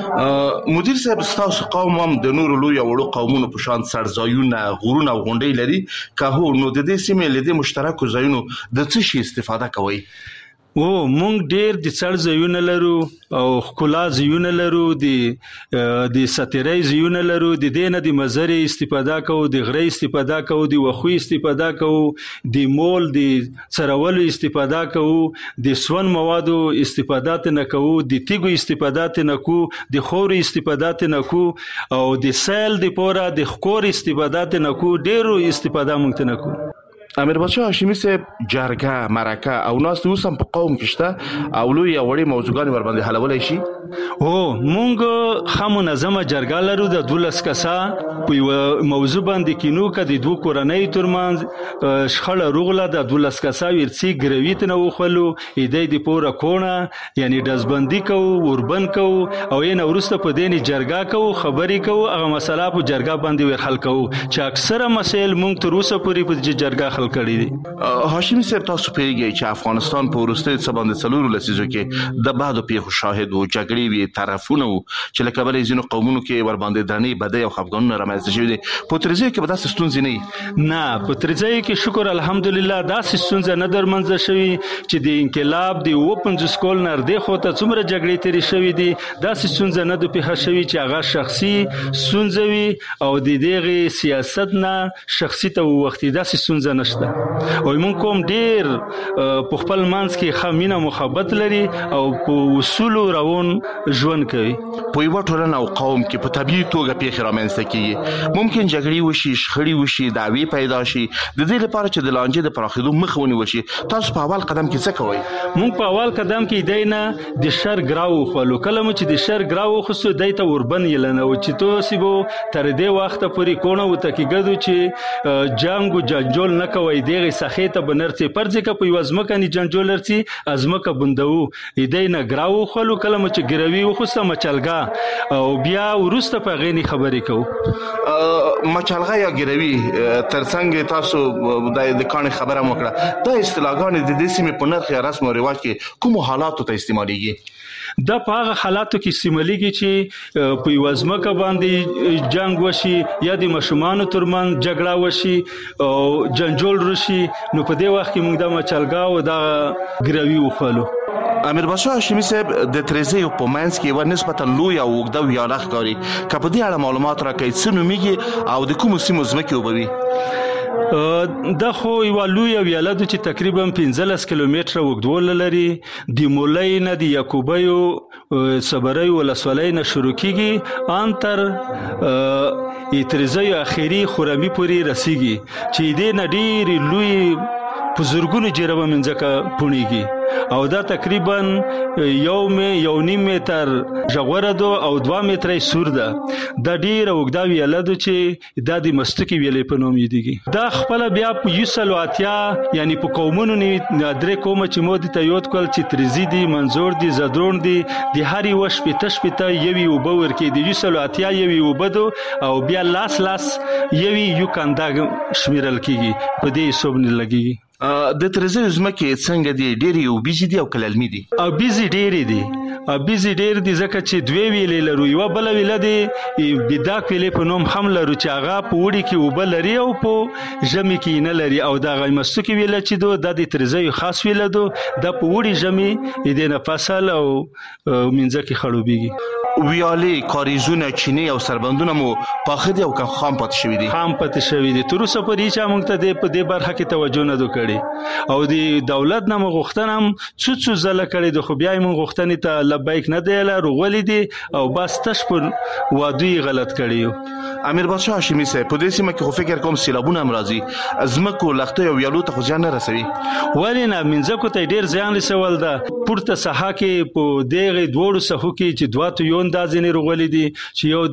مدیر صاحب تاسو قوم هم د نورو لوی وړو قومونو په شان سرځایونه غرونه او غونډۍ لري که هو نو د دې سیمې له دې مشترکو ځایونو د څه شي استفاده کوئ؟ او مونږ ډېر د څړ ځایونه لرو او ښکلا ځایونه لرو د د ستیرۍ ځایونه لرو د دې نه د مزرې استفاده کوو د غرې استفاده کوو د وښوي استفاده کوو د مول د څرولو استفاده کوو د سون موادو استفاده نه کوو د تیګو استفاده نه کوو د خوري استفاده نه کوو او د سیل د پوره د خور استفاده نه کوو ډېرو استفاده مونږ نه کوو. امیر بادشاه هاشمی صاحب جرګه مرکه او ناس اوس هم په قوم کې شته او لوی وړي موضوعګان ور باندې حلولای شي؟ او مونږ خو منظمه جرګه لرو د دولس کسا په موضوع باندې کینو کې د دوه کورنۍ ترمنځ شخړه روغله د دولس کسا ورڅي ګرویت نه وخلو ایدې د پوره کونه یعنی دزبندي کو وربن کو او یې نورسته په دیني جرګه کو خبري کو هغه مسله په جرګه باندې ور حل کو چې اکثره مسایل مونږ تر اوسه پورې په جرګه حل کړی دي. هاشمی صاحب تاسو پیږئ چې افغانستان په ورسته سباند څلورو لسیزو کې د بعدو پیښو شاهد وو جګړې وی طرفونه وو چې لکه بلې ځینو قومونو کې ور باندې درنې بدې او خفګانونه رامنځته شوي دي. په تریزی کې به داسې ستونزې نه نه په تریزی کې شکر الحمدلله داسې ستونزې نه درمنځه شوي چې د انقلاب د و پنځوس کال نه ردې خو ته څومره جګړې تیرې شوي دي داسې ستونزې نه د پیښه شوي چې هغه شخصي ستونزې وي او د دغه سیاست نه شخصي ته وختي داسې ستونزې نشته او موږ کوم ډیر په خپل منځ کې خمینه محبت لري او په اصول روان ژوند کوي. په یو ټولنه او قوم کې په طبيعي توګه پیښې رامنځته کیږي، ممکن جګړې وشي، شخړې وشي، دعوی پیدا شي. د دې لپاره چې د لانجې د پراخېدو مخه ونیول شي، تاسو په اول قدم کې څه کوئ؟ مونږ په اول قدم کې دی نه د شر ګراو خلو کله مو چې د شر ګراو خصو دای ته وربن یلنه او چې تو سیبو تر دې وخت پورې کونه وته کې ګدو چې جنگ او جنجول نه کوي دغه سخیته بنرته پرځه کې په وزمکني جنجول لرتي ازمکه بندو دی نه ګراو خلو کله مو چې ګروي خصه مچلګه او بیا ورسته په غینی خبرې کو. مچلغه یا ګروي ترڅنګ تاسو د کانه خبره وکړه، دا اصطلاحګان د دې سیمې په نرخ یا رسم او رواج کې کوم حالاتو ته استعماليږي؟ دا په هغه حالاتو کې استعماليږي چې په وزمکه باندې جنگ وشي یا د مشمانو ترمن جګړه وشي او جنجول رشي، نو په دې وخت کې موږ د مچلګا او د ګروي وخلو. امیر باشا هاشمی صاحب د تریزه په منځ کې و نسبتا لوی او وګړو ویاله ښکاري، که په دې اړه معلومات راکړئ څه نومیږي او د کوم سیمو ځمکې وبوي؟ دا خو یو لوی ویاله ده چې تقریبا پنځلس کیلومتره اوږدوالی لري. د مولای نه د یعقوبیو صبري ولسوالۍ نه شروع کیږي ان تر تریزه اخیری خرمی پورې رسیږي چې دې نه ډېرې لوی په زرګونو جربه منځکه پونیږي او دا تقریبا یو می یو نیم متر ژغوره ده او دوه متره سور ده. دا ډیره وګدا ویاله ده چې دا د مستکی ویلې په نوم یادېږي. دا خپل بیا په یوسلو اتیا یعنی په قومونو نه درې کومه چې مو د تیوت کول چې تریزی دي، منظور دي، زدرون دي، د هري وش په تش په یوي وبور کې د یوسلو اتیا یوي وبدو او بیا لاس لاس یوي یو کنده شمیرل کیږي، په دې حساب نه لګيږي. د تریزه ځمکې څنګه دي؟ ډېری او بيزي دي او کللمي دي؟ او بيزي ډېری دي، او بيزي ډېر دي ځکه چې دوی ویلې لرو، یو بل ویل دي بداک ویلې په نوم هم لرو چې هغه په وړي کې وبل لري او په ژمي کې نه لري، او دا غیمستو کې ویل چې دو د تریزه خاص ویل دو د په وړي ژمي دې نه فصل او منځ کې خړوبېږي. ویالي، کاریزونه، چینه او سربندونه مو پاخه دي او که خام پاتې شوي دي؟ خام پاتې شوي دي. تر اوسه پورې چې موږ ته د په دې برخه کې توجه نه وکړي او د دولت نه غوښتنه هم څو څو ځله کړې ده، خو بیا موږ غوښتنې ته لبیک نه دی لرو ولې دي او بس تش په وادي غلط کړی. امیر باشا هاشمی صاحب په دې سیمه کې خو فکر کوم سیلابونه هم راځي، ځمکو لښتې او ویالو ته خو زیان نه رسوي؟ ولې نه، منځکو ته ډېر زیان رسول ده. پورته ساحه کې په دغه دوړو ساحو کې چې دوه تو یو اندازې نه رغولې دي چې یو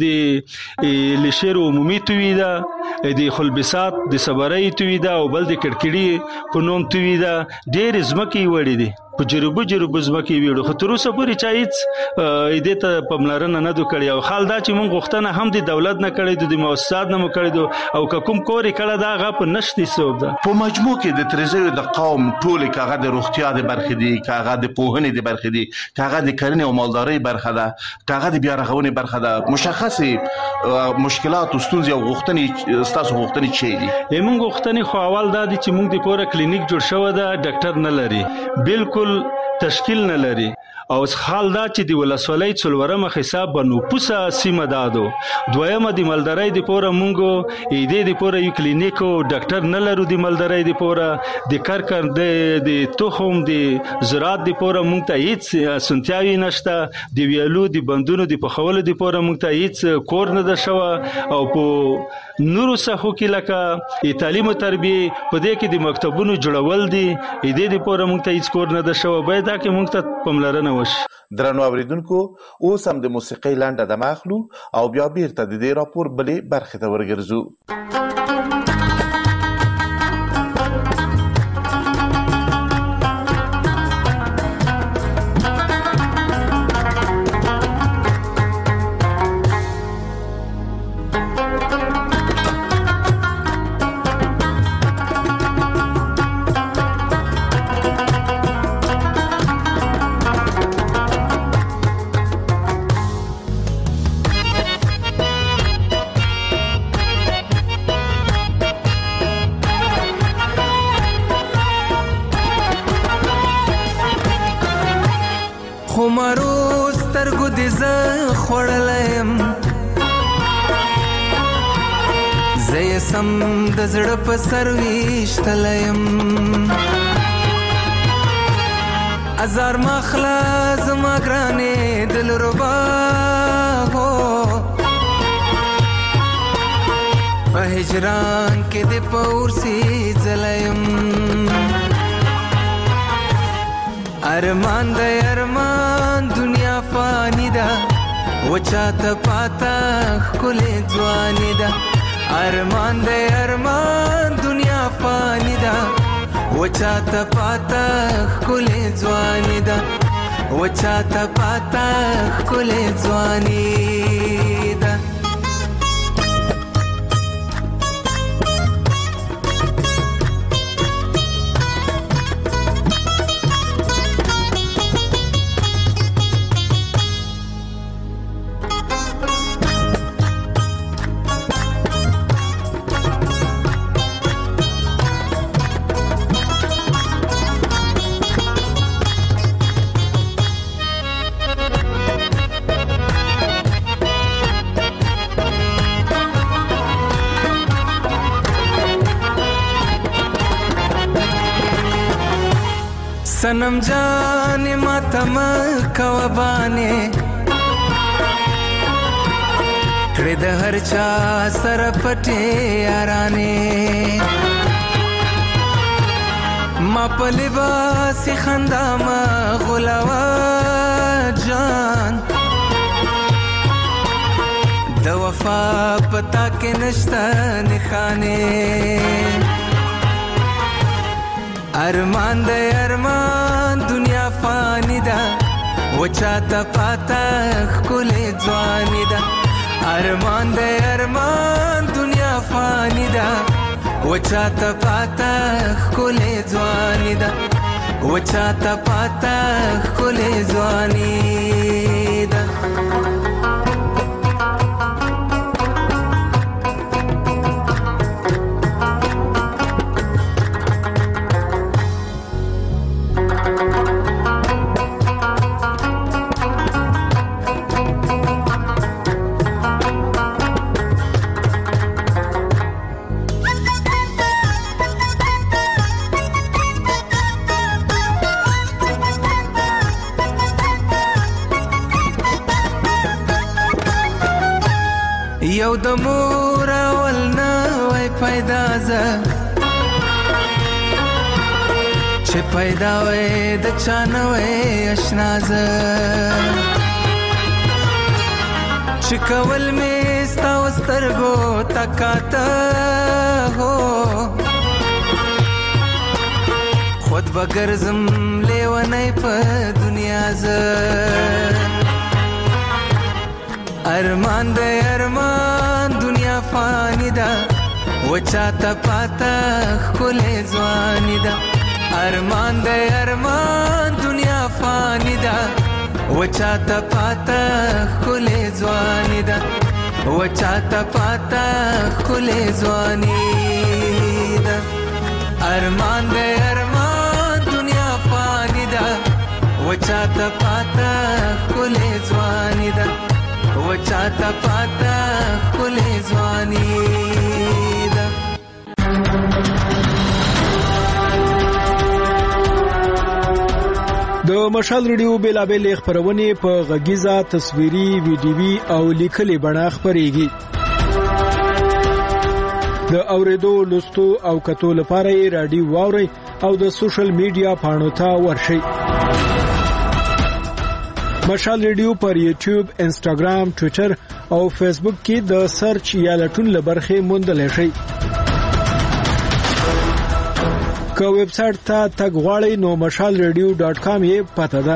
د لشیر عمومي توی ده، د خلبسات د صبري توی ده او بل د کړکړي په نوم توی ده. ډېر ځمکې وړي دي په جربو جربو ځمکې ویړو، خو تر اوسه پورې چا هېڅ دې ته پاملرنه نه ده کړې. او حال دا چې موږ غوښتنه هم د دولت نه کړې ده، د مؤسسات نه مو کړې ده او که کوم کور یې کړی ده هغه په نشت حساب ده. په مجموع کې د تریزیو د قوم ټولې که هغه د روغتیا د برخې دي، که هغه د پوهنې د برخې دي، که هغه د کرنې او مالدارۍ برخه ده، که هغه د بیا رغونې برخه ده، مشخصې مشکلات او ستونزې او غوښتنې ستاسو غوښتنې چی دي؟ موږ غوښتنې خو اول دا دي چې موږ د پوره کلینیک جوړ شوی ده، ډاکټر نه لري، بالکل تشکیل نه لري. او حال دا چې د ولسوالۍ څلورمه حساب بنو پوسه سیمه دادو، دویمه د مالدارۍ د پوره مونږو ایدې د پوره یو کلینیک او ډاکټر نه لرو، د مالدارۍ د پوره د کرکر د تخم د زراعت د پوره مونږ ته هیڅ سنتیاوي نشته، د ویالو د بندونو د پخولو د پوره مونږ ته هیڅ کور نه ده شوه. او په نورو ساحو کې لکه تعلیم او تربیه په دې کې د مکتبونو جوړول دي، ایدې د پوره مونږ ته هیڅ کور نه ده شوه. باید دا کې مونږ ته پاملرنه وشي. درنو اوریدونکو، اوس هم د موسیقۍ لنډه دمه اخلو او بیا بیرته د دې راپور بلې برخې ته ورګرځو. د زړه په سر ویشتلیم، ازار مخلا زما ګرانې دلربا هو په هجران کې د پورسي زلیم ارمان د ارمان دنیا فانی ده وچاته پاتا خلې ځواني ده ارمان د ارمان دنیا فانی ده وچاته پاتا خلې ځواني ده وچاته پاتا خلې ځواني ده सनम जाने मातम कवबाने कड़े द हर चा सर पटे याराने मा पलिवा सी खंदा मा गुलावा जान द वफा पता के नश्ता निखाने ارمان د ارمان دنیا فانی ده وچاته پاتا خلې ځواني ده ارمان د ارمان دنیا فانی ده وچاته پاتا خلې ځواني ده وچاته پاتا خلې ځواني ده یو د مور اول نه وای پیدا ز چې پیدا وای د چا نه وای آشنا ز چې کول مې ستا سترګو تکاته هو خود بګرزم لیونی په دنیا ز ارمان د ارمان دنیا فانی ده وچاته پاتا خلې ځواني ده ارمان د ارمان دنیا فانی ده وچاته پاتا خلې ځواني ده وچاته پاتا خلې ځواني ده ارمان د ارمان دنیا فانی ده وچاته پاتا خلې ځواني ده وچاته پاتا خلې ځواني ده د مشال ریډیو بیلابل خبرونه په غږیزه تصویري ویډیوي او لیکلي بڼه خبريږي د اوریدو لوستو او کتو لپاره رادیو واوري او د سوشل میډیا پاڼو ته ورشي مشال ریډیو پر یوټیوب انسټاګرام ټوئیټر او فیسبوک کې د سرچ یا لټون لبرخه موندل شي که ویب سټ ته تګ غواړئ نو مشال ریډیو ډاټ کام یې پته ده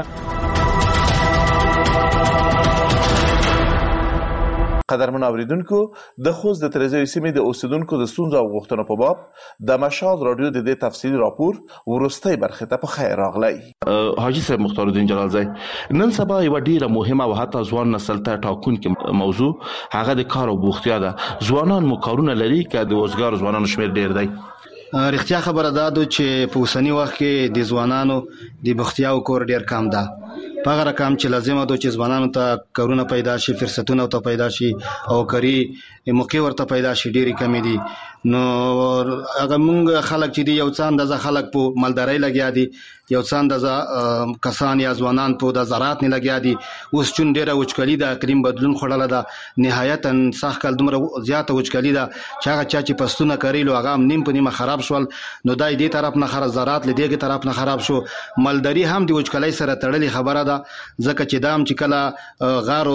قدرمن اوریدونکو د خوست د ترزوی سیمې د اوسیدونکو د ستونزو او غوښتنو په باب د مشال رادیو د دې تفصیلي راپور ورستۍ برخه ته په خیر راغلی حاجی صاحب مختار الدین جلال زای نن سبا یو ډیره مهمه او حتی ځوان نسل ته ټاکونکې موضوع هغه د کار او بوختیا ده ځوانان مو کارونه لري که د وزګار ځوانانو شمیر ډیر دی رښتیا خبره ده چې په اوسنی وخت کې د ځوانانو د بوختیا او کور ډیر کم ده په هغه رقم چې لازمه ده چې ځوانانو ته کارونه پیدا شي فرصتونه ته پیدا شي او کاری موقع ورته پیدا شي ډیری کمی دي نو هغه موږ خلک چې دی یو څه اندازه خلک په مالدارۍ لګیا دي یو څه اندازه کسان یا ځوانان په د زراعت نه لګیا دي. اوس چون ډیره وچکلي د اقلیم بدلون خوړله ده، نهایتا سخت کال دومره زیاته وچکلي ده چې هغه چا چې فصلونه کریلو هغه هم نیم په نیمه خراب شول. نو دا دې طرف نه خراب، زراعت له دې طرف نه خراب شو. مالداري هم د وچکلۍ سره تړلې خبره ده، ځکه چې دا هم چې کله غار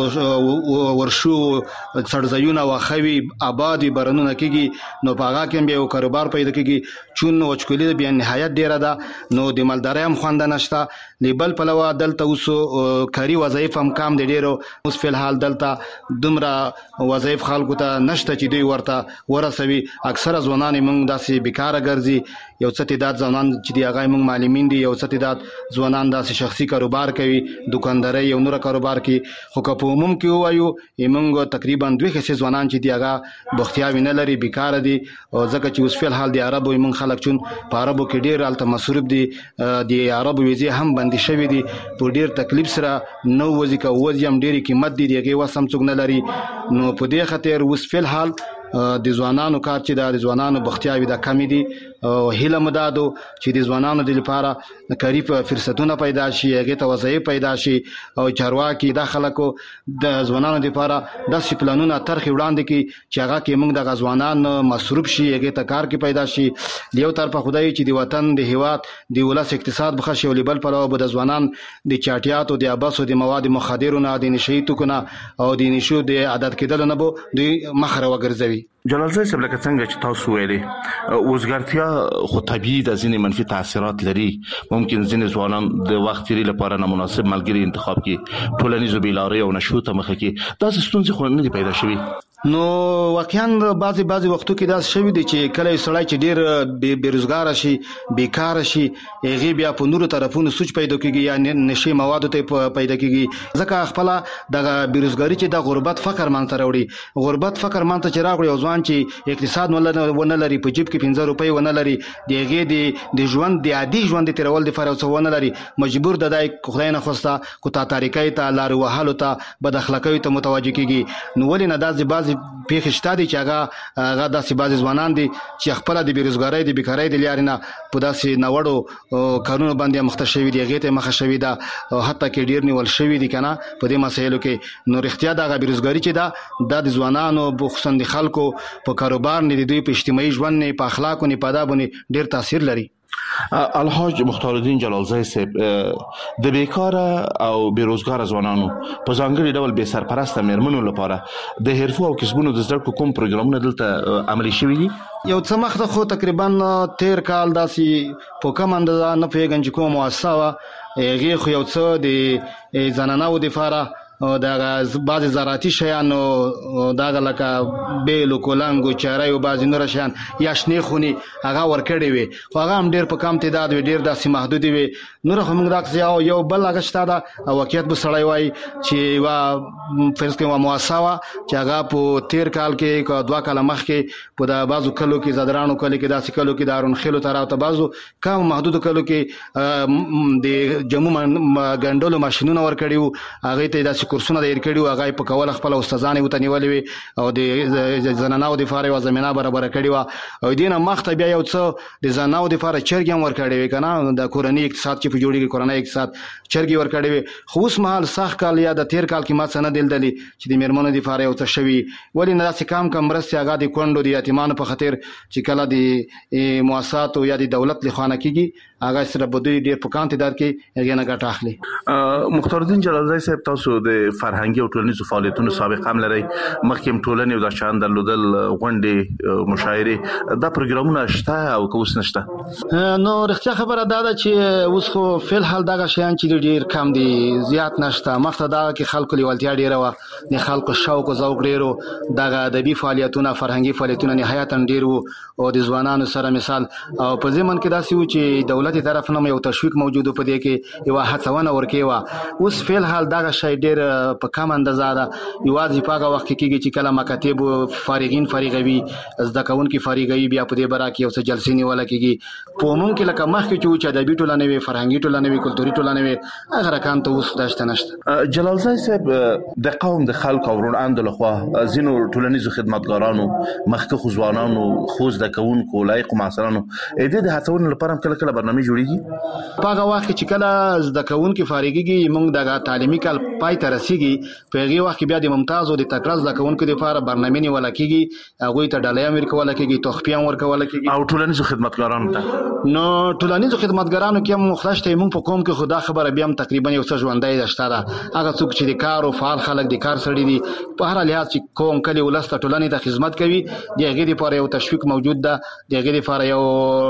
ورشو څړځایونه واخوي آباد برنونه کېږي نو په هغه کې بیا یو کاروبار پیدا کېږي. چون وچکلي بیا نهایت ډیره ده نو د مالدارۍ هم خوند نشته. لیبل پلوه دلته اوس کاري وظایف هم کم دي ډیرو. اوس فل حال دلته دومره وظایف خلکو ته نشته چې دوی ورته ورسوي. اکثره ځوانان موږ داسې بیکاره ګرځي. یو څه تعداد ځوانان چې دی هغه موږ معلمین دي، یو څه تعداد ځوانان داسې شخصي کاروبار کوي، دکانداري یو نور کاروبار کوي. خو که په عموم کې وایو موږ تقریبا دوه حصے ځوانان چې دی هغه بختیاوي نه لري، بیکاره دي. ځکه چې اوس فل حال دی عربو موږ خلک چون په عربو کې ډیر الته مصروف دي، د عربو ویزه هم بندي شوی دي، په ډیر تکلیف سره نو وځي که وځي هم ډیری قیمت دي دیږي وسم څوک نه لري. نو په دې خاطر اوس فل حال د ځوانانو کار چې د ځوانانو بختیاوي د کمی دي. هیله مدادو چې د ځوانانو د لپاره کاری په فرصتونه پیدا شي، هغه ته وظایف پیدا شي او چارواکي د خلکو د ځوانانو لپاره د پلانونه طرح وړاندې کی چې هغه کې موږ د ځوانان مصروف شي، هغه ته کار کې پیدا شي. یو طرف خدای چې د وطن د هیواد د ولس اقتصاد بخښي او لیبل پر او د ځوانان د چاټیاتو د اباسو د مواد مخدرونو د نشئی توکونه او د نشو د عادت کېدل نه بو د مخره وګرځوي. جلال زای صاحب لکه څنګه چې تاسو ویلي وزګارتیا خو طبيعي د ځینې منفي تاثیرات لري. ممکن ځینې ځوانان د وخت تیري لپاره نامناسب ملګری انتخاب کړي، ټولنیزو بیلارۍ او نشو ته مخه کړي. دا ستونزې خو نه پیدا شوي. نو واقعا بعضي بعضي وختو کې دا شوی دي چې کله سړی چې ډیر بیروزګار شي، بیکار شي، هغه بیا په نورو طرفونو سوچ پیدا کیږي یا نشي مواد ته پیدا کیږي. ځکه خپل د بیروزګاری چې د غربت فقر مان ته راوړي. غربت فقر مان ته چې راغلی او ځوان چې اقتصاد ونه لري، په جیب کې پنځه روپۍ ونه لري، دغه د د ژوند د عادي ژوند تیرول د فرض ونه لري، مجبور د دای خدای نه خوسته کو تا طریقې ته لار وهلو ته بد اخلاقی ته متوجه کیږي. نو ولې نه داسې بعضي پیښې شته دي چې هغه هغه داسې بعضي ځوانان دي چې خپل د بیروزګارۍ د بیکارۍ د لارې نه په داسې نوړو قانون باندې مخته شوی دی، هغه ته مخه شوی ده، حتی کې ډیر نیول شوی دي کنه په دې مسایلو کې. نو اختیار د بیروزګاری چې دا د ځوانانو بخصوصا د خلکو په کاروبار نه، د دوی په اجتماعي ژوند نه، په اخلاق نه، په ادب نه ډیر تاثیر لري. الحاج مختار الدین جلال زای صاحب د بیکار او بیروزګار ځوانانو په ځانګړي ډول به سرپرسته مېرمنو لپاره د حرفو او کسبونو د زده کړو کوم پروګرامونه دلته عملي شوي دي؟ یو څه مخته خو تقریبا تیر کال داسې په کوم اندازه نه پیژنم چې کومه مؤسسه وه، هغې خو یو څه د زنانو دپاره دا بعض زراعتي شیان دا لکه بیل کولنګ چارای او بعض نور شیان یا شنې خوني هغه ورکړې وي، خو هغه هم ډیر په کم تعداد وي، ډیر داسې محدود وي. نور خو موږ دا یو یو بل هغه شته دا واقعیت به سړی وای چې وا فرض کوي مؤسسه وا چې هغه په تیر کال کې کو دوا کال مخکې په د بازو کلو کې زدرانو کلو کې داسې کلو کې دارون خلو تر او ته بازو کم محدود کلو کې د جمو غندلو ماشينونه ورکړیو، هغه ته داسې کورسونه د ورکړیو، هغه په کول خپل استادانه وته نیولې وي او د زنانو د فارې و زمينه برابر کړیو او دینه مخته بیا یو څه د زنانو د فارې چرګ ورکړی وي کنه د کورنۍ اقتصاد چې په جوړیږي کورنۍ اقتصاد چرګ ورکړی وي. خو اوس مهال سخت کال یا د تیر کال کې ما څنګه دلدلی چې د میرمنو د فارې او څه شوی ولې نه داسې کم کم مرسته هغه د کونډو د یتیمانو په خاطر چې کله د مؤسسات او یا د دولت لخوا نه کیږي هغه سره بده ډیر په کانت دار کې هغه نه ګټه اخلي. مختار الدین جلال زای صاحب تاسو د فرهنګي او ټولنیزو فعالیتونو سابقه هم لري، مخکې ټولنې او د شان درلودل غونډې مشاعرې دا پروګرامونه شته او کوس نشته؟ نو رښتیا خبره دا ده چې اوس خو فل حال دغه شیان چې ډیر کم دي، زیات نشته. مخته دا کې خلکو لیوالتیا ډیره و، د خلکو شوق او ذوق ډیرو، دغه ادبي فعالیتونه فرهنګي فعالیتونه نهایت ډیر وو او د ځوانانو سره مثال او په ځمن کې داسې و چې دولت طرف نه یو تشویق موجود په دې کې یو هڅونه ورکې و. اوس فل حال دغه شی ډیر په کم اندازه ده. یوازې په هغه وخت کې کېږي چې کله مکاتب فارغین فارغوي زده کوونکي فارغوي بیا په دې برا کې یو څه جلسې نیول کېږي. په عموم کې لکه مخکې چې و چې ادبي ټولنه وي فرهنګي ټولنه وي کلتوري ټولنه وي هغه رقم ته اوس داشته نشته. جلال زای صاحب د قوم د خلکو ورون اند لخوا زینو ټولنیزو خدمتګارانو مخکښ ځوانانو خوز د کوونکو لایق معاصرانو د دې هڅونې لپاره کله کله برنامه جوړیږي. په هغه وخت چې کله زده کوونکي فارغيږي موږ د تعلیمي کال پای ته رسیږي په هغه وخت بیا د ممتاز او د تکړه زده کوونکو لپاره برنامه نیول کېږي هغه ته ډالۍ ورکول کېږي تخفیه ورکول کېږي او ټولنیزو خدمتګارانو ته نو ټولنیزو خدمتګارانو کې هم خلاصته موږ په کوم کې خدا خبره بیا هم تقریبا یو څه ژوندۍ ده شته هغه څوک چې د کار او فعال خلک د کار سړي دي په هر لحاظ چې کوم کلی ولسته ټولنې ته خدمت کوي د هغې لپاره یو تشویق موجود ده د هغې لپاره یو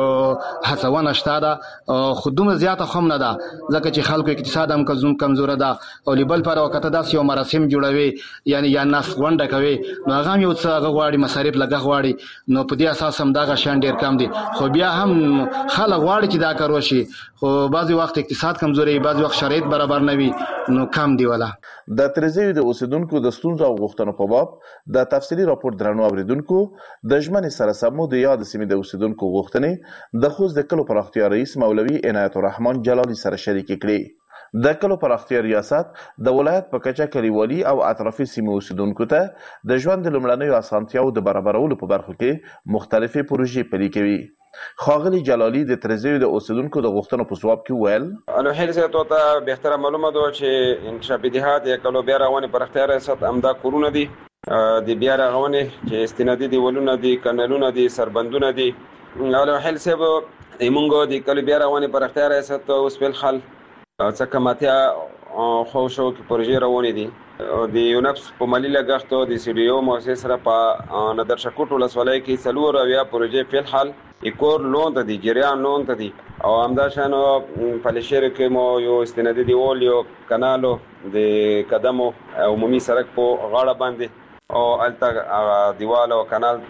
هڅونه شته ده خو دومره زیاته خو هم نه ده ځکه چې خلکو اقتصاد هم کمزوره ده او له بل پلوه کته داسې یو مراسم جوړوي یعنی یا ناس غونډه کوي نو هغه هم یو څه هغه غواړي مصارف لګښت غواړي نو په دې اساس هم دغه شان ډېر کم دي خو بیا هم خلک غواړي چې دا کار وشي خو بعضی وخت اقتصاد کمزوري بعضی وخت شرایط برابر نه وي نو کم دی ولا. د تریزیو د اوسیدونکو د ستونزو او غوښتنو په باب د تفصیلي راپور درنو اوریدونکو د ژمنې سره سمو د یاد سیمې د اوسیدونکو غوښتنې د خوست د کلو پراختیا رئیس مولوي عنایت الرحمن جلالی سره شریک کړي. د کلو پراختیا ریاست د ولایت په کچه کلیوالي او اطرافي سیمو اوسیدونکو ته د ژوند د لومړنیو اسانتیاوو د برابرولو په برخو کې مختلفې پروژې پلي کوي. خاغلی جلالی د تریزیو د اوسیدونکو د غوښتنو په ځواب کې ویل انو هیڅ ته ته بهتره معلومه ده چې انکشاف دهات یا کلو بیا راونی پر اختیار ریاست امدا کورونه دي د بیا راونی چې استنادي دی ولونه دي کانالونه دي سربندونه دي انو هیڅ به ایمونګو د کلو بیا راونی پر اختیار ریاست اوس په خل څه کماتیا خو شو کې پروژې روانې دي د یونپس په مالی لګښت د سی ډي او مؤسسه سره په نظر شکوټ ولسوالۍ کې څلور اویا پروژې په حال اکور لون ته دي جریان لون ته دي او همدا شانو پالیشر کې مو یو استنادي دیول یو کانالو د قدمو عمومي سړک په غاړه باندې او الته دیوال او کانال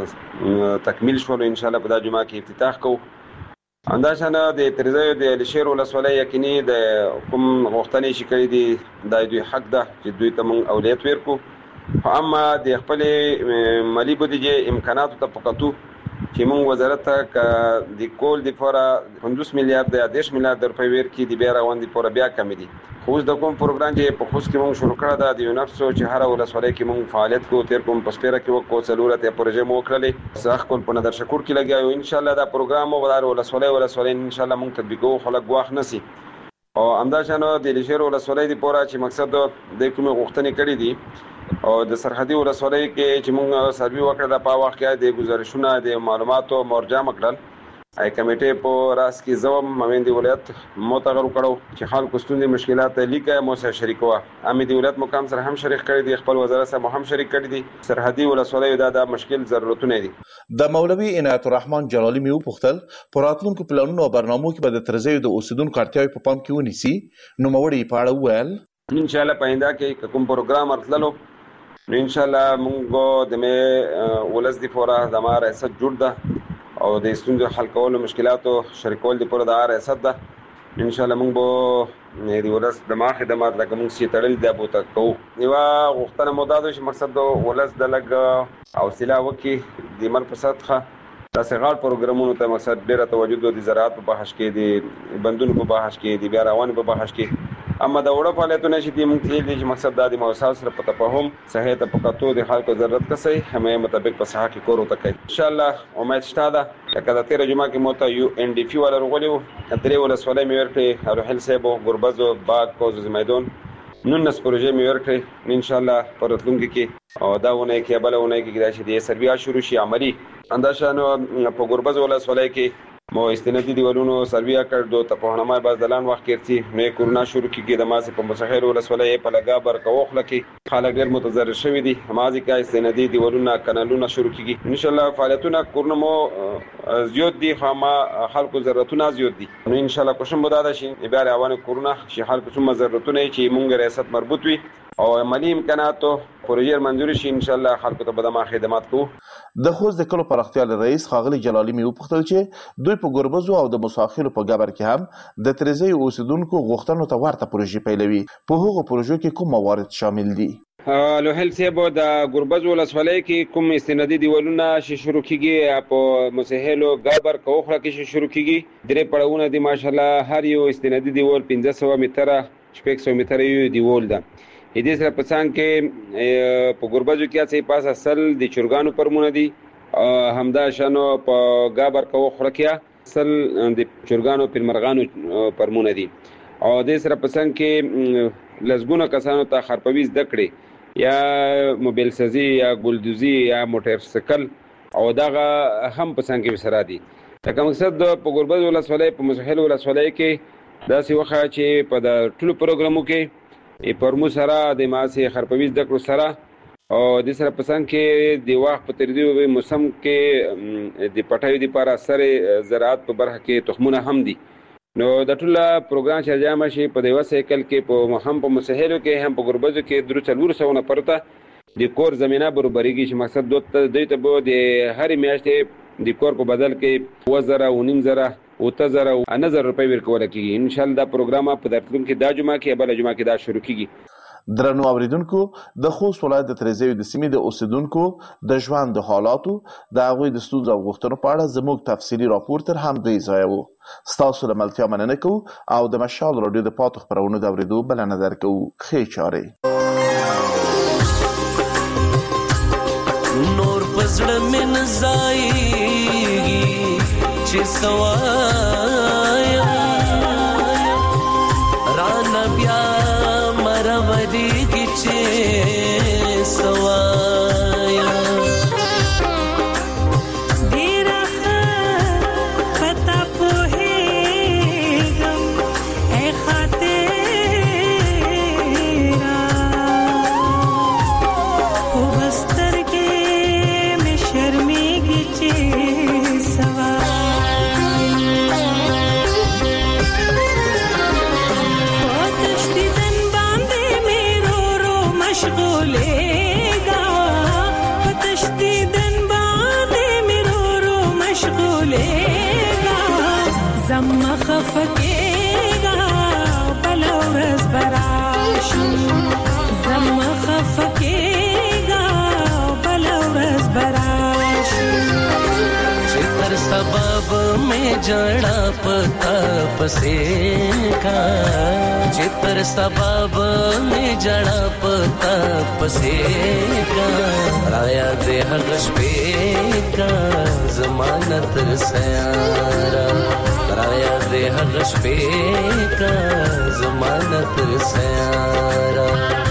تکمیل شول ان شاء الله په دا جمعه کې افتتاح کوو. انداشانه د تریزیو د لشیر ولسوالۍ یقیني د کوم غوښتنې شي کړي دي د دوی حق ده چې دوی ته موږ اولویت ورکړو اما د خپل مالی بودیجه امکاناتو ته پکاتو چې موږ وزارت ته د کول د فورا پنځوس میلیارډ یا دېرش میلیارډ روپۍ ورکړي د بیا روان دي پورا بیا کم دي خو د کوم پروګرام چې په خوست کې موږ شروع کړی دا د یونپسو چې هر ولسوالۍ کې موږ فعالیت کوو تیر کوم پسپیره کې وکړو ضرورت یې پروژې مو کړلې سخ کول په نظر شکور کې لګیاو ان شاء الله دا پروګرام مو ولر ولسوالۍ ولسوالۍ ان شاء الله موږ تطبیقو خلک واخ نسی او انداشانو د لشیر ولسوالۍ دی پورا چې مقصد د کومه غوښتنې کړې دي او د سرحدي ولسوالۍ کې چې موږ سروي وکړه د پاو وخت کې د گزارشونه د معلوماتو مرجع مکړل ای کمیټې په راس کې زوم مویند ولایت متغیر کړو چې خلکو ستوندې مشکلات لیکه مو سره شریکوا امید ولایت مقام سره هم شریک کړی دی خپل وزارت سره هم شریک کړی دی سرحدي ولسوالۍ دا د مشکل ضرورتونه دي. د مولوي عنایت الرحمن جلالی میو پختل پراتلونکو پلانونو او برنامو کې به د ترزیو د اوسیدونکو اړتیاوې په پام کې ونیسي نو موړي په اړه ویل ان شاء الله پاینده کې کوم پروګرام ارتللو نو ان شاء الله موږ د مې ولس دی فورا د ما ریاست جوړ ده او د ستونزو حل کولو مشکلاتو شریکول دی پر د ریاست ده ان شاء الله موږ به د ولس د ما خدمات لکه موږ سي تړل دی بوته کوو یو غوښتنه مودادو چې مقصد د ولس د لګ حوصله وکي د مر په سطحه د سغال پروګرامونو ته مقصد ډیره توجه د زراعت په بحث کې د بندونو په بحث کې د بیا روان په بحث کې اما د وړو فعالیتونه چې د موږ تل دي مقصد د موسسات سره په تفاهم صحیح ته پکاتو د خلکو ضرورت کسي همې مطابق په صحه کې کورو تکي ان شاء الله امید شته ده لکه د تیر جمعه کې موته یو ان ډي پی ولا رغلیو درې ولسوالۍ مې ورکړي هروحل صاحب ګربزو باغ کوز میدان نونس پروژې مې ورکړي ان شاء الله پرتلونکو کې او دا ونه کې بلونه کې راشي د سرویا شروع شي عملی انداشانو په ګربزو ولسوالۍ کې مو استنادي دیولونو سرویا کړ دو ته په هنمای باز دلان وخت کېرتي مې کورونا شروع کیږي د ماسه په مسخیر ولسوالۍ په لګا بر کوخله کې خلک ډېر متضرر شوی دي مازی کا استنادي دیولونو کانالونه شروع کیږي ان شاء الله فعالیتونه کورونا مو زیات دي خامہ خلکو ضرورتونه زیات دي نو ان شاء الله کوشم بودا شي بیا روانه کورونا شي خلکو څومره ضرورتونه چې مونږ ریاست مربوط وي او عملی امکاناتو پروژې منځوري شي ان شاء الله خلکو ته به د ما خدمات کوو. د خوست د کلو پراختیا رئیس ښاغلي جلالي مې وپوښتل چې دوی په ګوربزو او د مساخلو په ګبر کې هم د تریزې اوسیدونکو غوښتنو ته ورته پروژې پیلوي. په هغو پروژو کې کوم موارد شامل دي؟ لوهل صاحب د ګوربز ولسوالۍ کې کوم استنادي دیوالونه چې شروع کیږي په مسهلو ګابر کوخړه کې شروع کیږي. درې پړاوونه دي ماشاءالله، هر یو استنادي دیوال پنځه سوه متره شپږ سوه متره یو دیوال ده. دې سره په څنګ کې په ګوربزو کې اڅې پاس اصل د چرګانو پرمونه دي، همدا شانو په ګابر کوخړه کې اصل د چرګانو پرمرغانو پرمونه دي. او دې سره په څنګ کې لزګونه کسانو ته خرپوي زده کړي یا موبایل سازي یا ګلدوزي یا موټر سایکل او دغه هم په څنګه وسره دي. لکه مقصد په ګوربز ولسوالۍ په مسهل ولسوالۍ کې داسې وخه چې په د ټولو پروګرامو کې پرمو سره د ماسي خرپوي زده کړو سره او د سره په څنګه کې د وخت په تر موسم کې د پټایو د لپاره سره زراعت په برخه کې تخمونه هم دي. نو د ټول پروګرام چې جامه شي په دیو سایکل کې په هم په مسهلو کې هم په ګوربزو کې درو څلور سونه پرته د کور زمينه برابرېږي چې مقصد دوت دوی ته به د هر میاشتې د کور په بدل کې وزره او نیم زره او تزره او نظر روپۍ ورکول کېږي. ان شاء الله دا پروګرام په درتون کې دا جمعه کې بل جمعه کې دا شروع کیږي. درنو اوریدونکو، د خوست ولایت د تریزې د سیمې د اوسیدونکو د ژوند د حالاتو د هغوی د ستونزو او غوښتنو په اړه زموږ تفصیلي راپور تر همدې ځایه و. ستاسو له ملتیا مننه کوو او د مشال راډیو د پاتو خپرونو د اورېدو بلنه درکوو. ښې چارې. نور پزړه مې نه ځایږي چې سوایا رانه بیا مرودېږي چې سوایا ډېره ښه پته پوهېږم ای خاطره خو سترګې مې شرمېږي چې خفکیگا بلا ورځ براشي زما خفکیگا بلا ورځ براشي چې تر سبب مې جړا پتا پسې کا چې تر سبب مې جړا پتا پسې کا رایا دې هغه شپې کا زمانه تر سیارا رایا دې هغه شپې کا زمانه تر سیارا